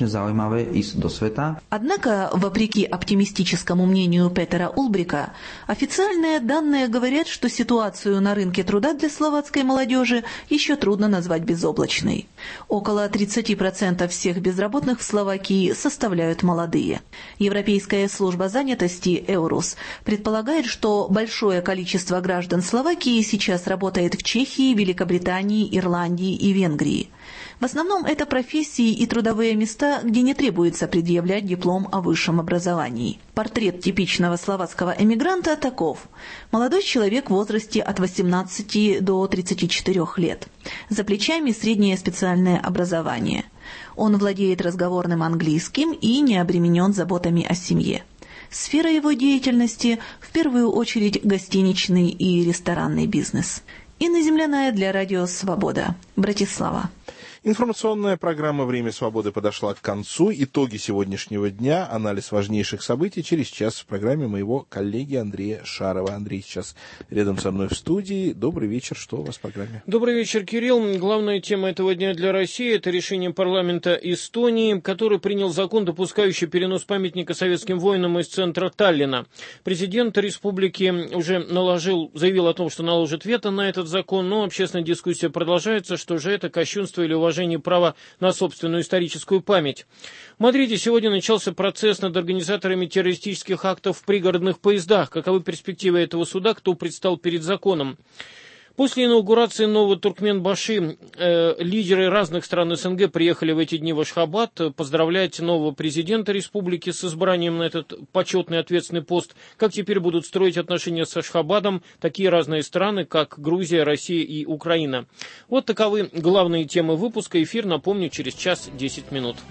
Однако, вопреки оптимистическому мнению Петера Улбрика, официальные данные говорят, что ситуацию на рынке труда для словацкой молодежи еще трудно назвать безоблачной. Около тридцать процентов всех безработных в Словакии составляют молодые. Европейская служба занятости «Эурус» предполагает, что большое количество граждан Словакии сейчас работает в Чехии, Великобритании, Ирландии и Венгрии. В основном это профессии и трудовые места, где не требуется предъявлять диплом о высшем образовании. Портрет типичного словацкого эмигранта таков. Молодой человек в возрасте от восемнадцати до тридцати четырёх лет. За плечами среднее специальное образование. Он владеет разговорным английским и не обременен заботами о семье. Сфера его деятельности – в первую очередь гостиничный и ресторанный бизнес. Инна Земляная для радио «Свобода». Братислава. Информационная программа «Время свободы» подошла к концу. Итоги сегодняшнего дня, анализ важнейших событий через час в программе моего коллеги Андрея Шарова. Андрей сейчас рядом со мной в студии. Добрый вечер. Что у вас в программе? Добрый вечер, Кирилл. Главная тема этого дня для России – это решение парламента Эстонии, который принял закон, допускающий перенос памятника советским воинам из центра Таллина. Президент республики уже наложил, заявил о том, что наложит вето на этот закон, но общественная дискуссия продолжается, что же это кощунство или уважение права на собственную историческую память. В Мадриде сегодня начался процесс над организаторами террористических актов в пригородных поездах. Каковы перспективы этого суда, кто предстал перед законом? После инаугурации нового Туркменбаши э, лидеры разных стран СНГ приехали в эти дни в Ашхабад поздравлять нового президента республики с избранием на этот почетный ответственный пост. Как теперь будут строить отношения с Ашхабадом такие разные страны, как Грузия, Россия и Украина. Вот таковы главные темы выпуска. Эфир, напомню, через час десять минут.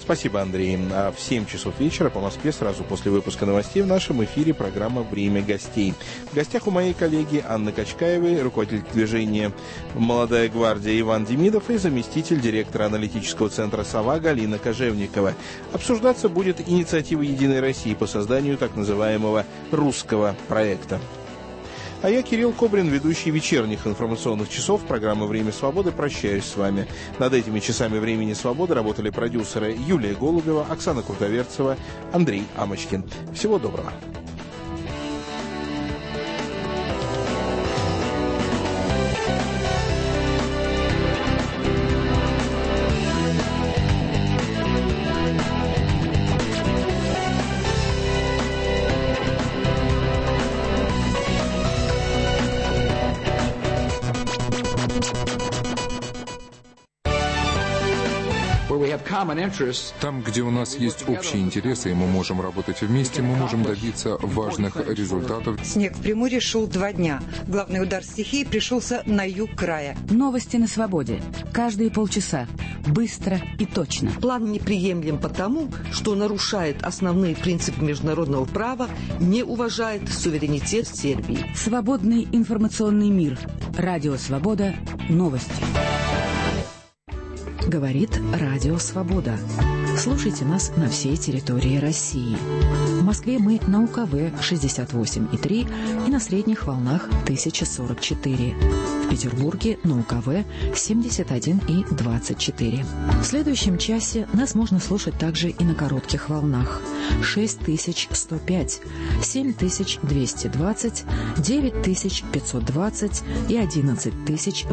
Спасибо, Андрей. А в семь часов вечера по Москве, сразу после выпуска новостей, в нашем эфире программа «Время гостей». В гостях у моей коллеги Анны Качкаевой, руководитель движения «Молодая гвардия» Иван Демидов и заместитель директора аналитического центра «Сова» Галина Кожевникова. Обсуждаться будет инициатива «Единой России» по созданию так называемого «русского проекта». А я, Кирилл Кобрин, ведущий вечерних информационных часов программы «Время свободы», прощаюсь с вами. Над этими часами «Времени свободы» работали продюсеры Юлия Голубева, Оксана Крутоверцева, Андрей Амочкин. Всего доброго. Там, где у нас есть общие интересы, и мы можем работать вместе, мы можем добиться важных результатов. Снег в Приморье шел два дня. Главный удар стихии пришелся на юг края. Новости на свободе. Каждые полчаса. Быстро и точно. План неприемлем потому, что нарушает основные принципы международного права, не уважает суверенитет Сербии. Свободный информационный мир. Радио «Свобода». Новости. Говорит Радио Свобода. Слушайте нас на всей территории России. В Москве мы на УКВ шестьдесят восемь и три и на средних волнах тысяча сорок четыре. В Петербурге на УКВ семьдесят один и двадцать четыре. В следующем часе нас можно слушать также и на коротких волнах шесть тысяч сто пять, семь тысяч двести двадцать, девять тысяч пятьсот двадцать и одиннадцать тысяч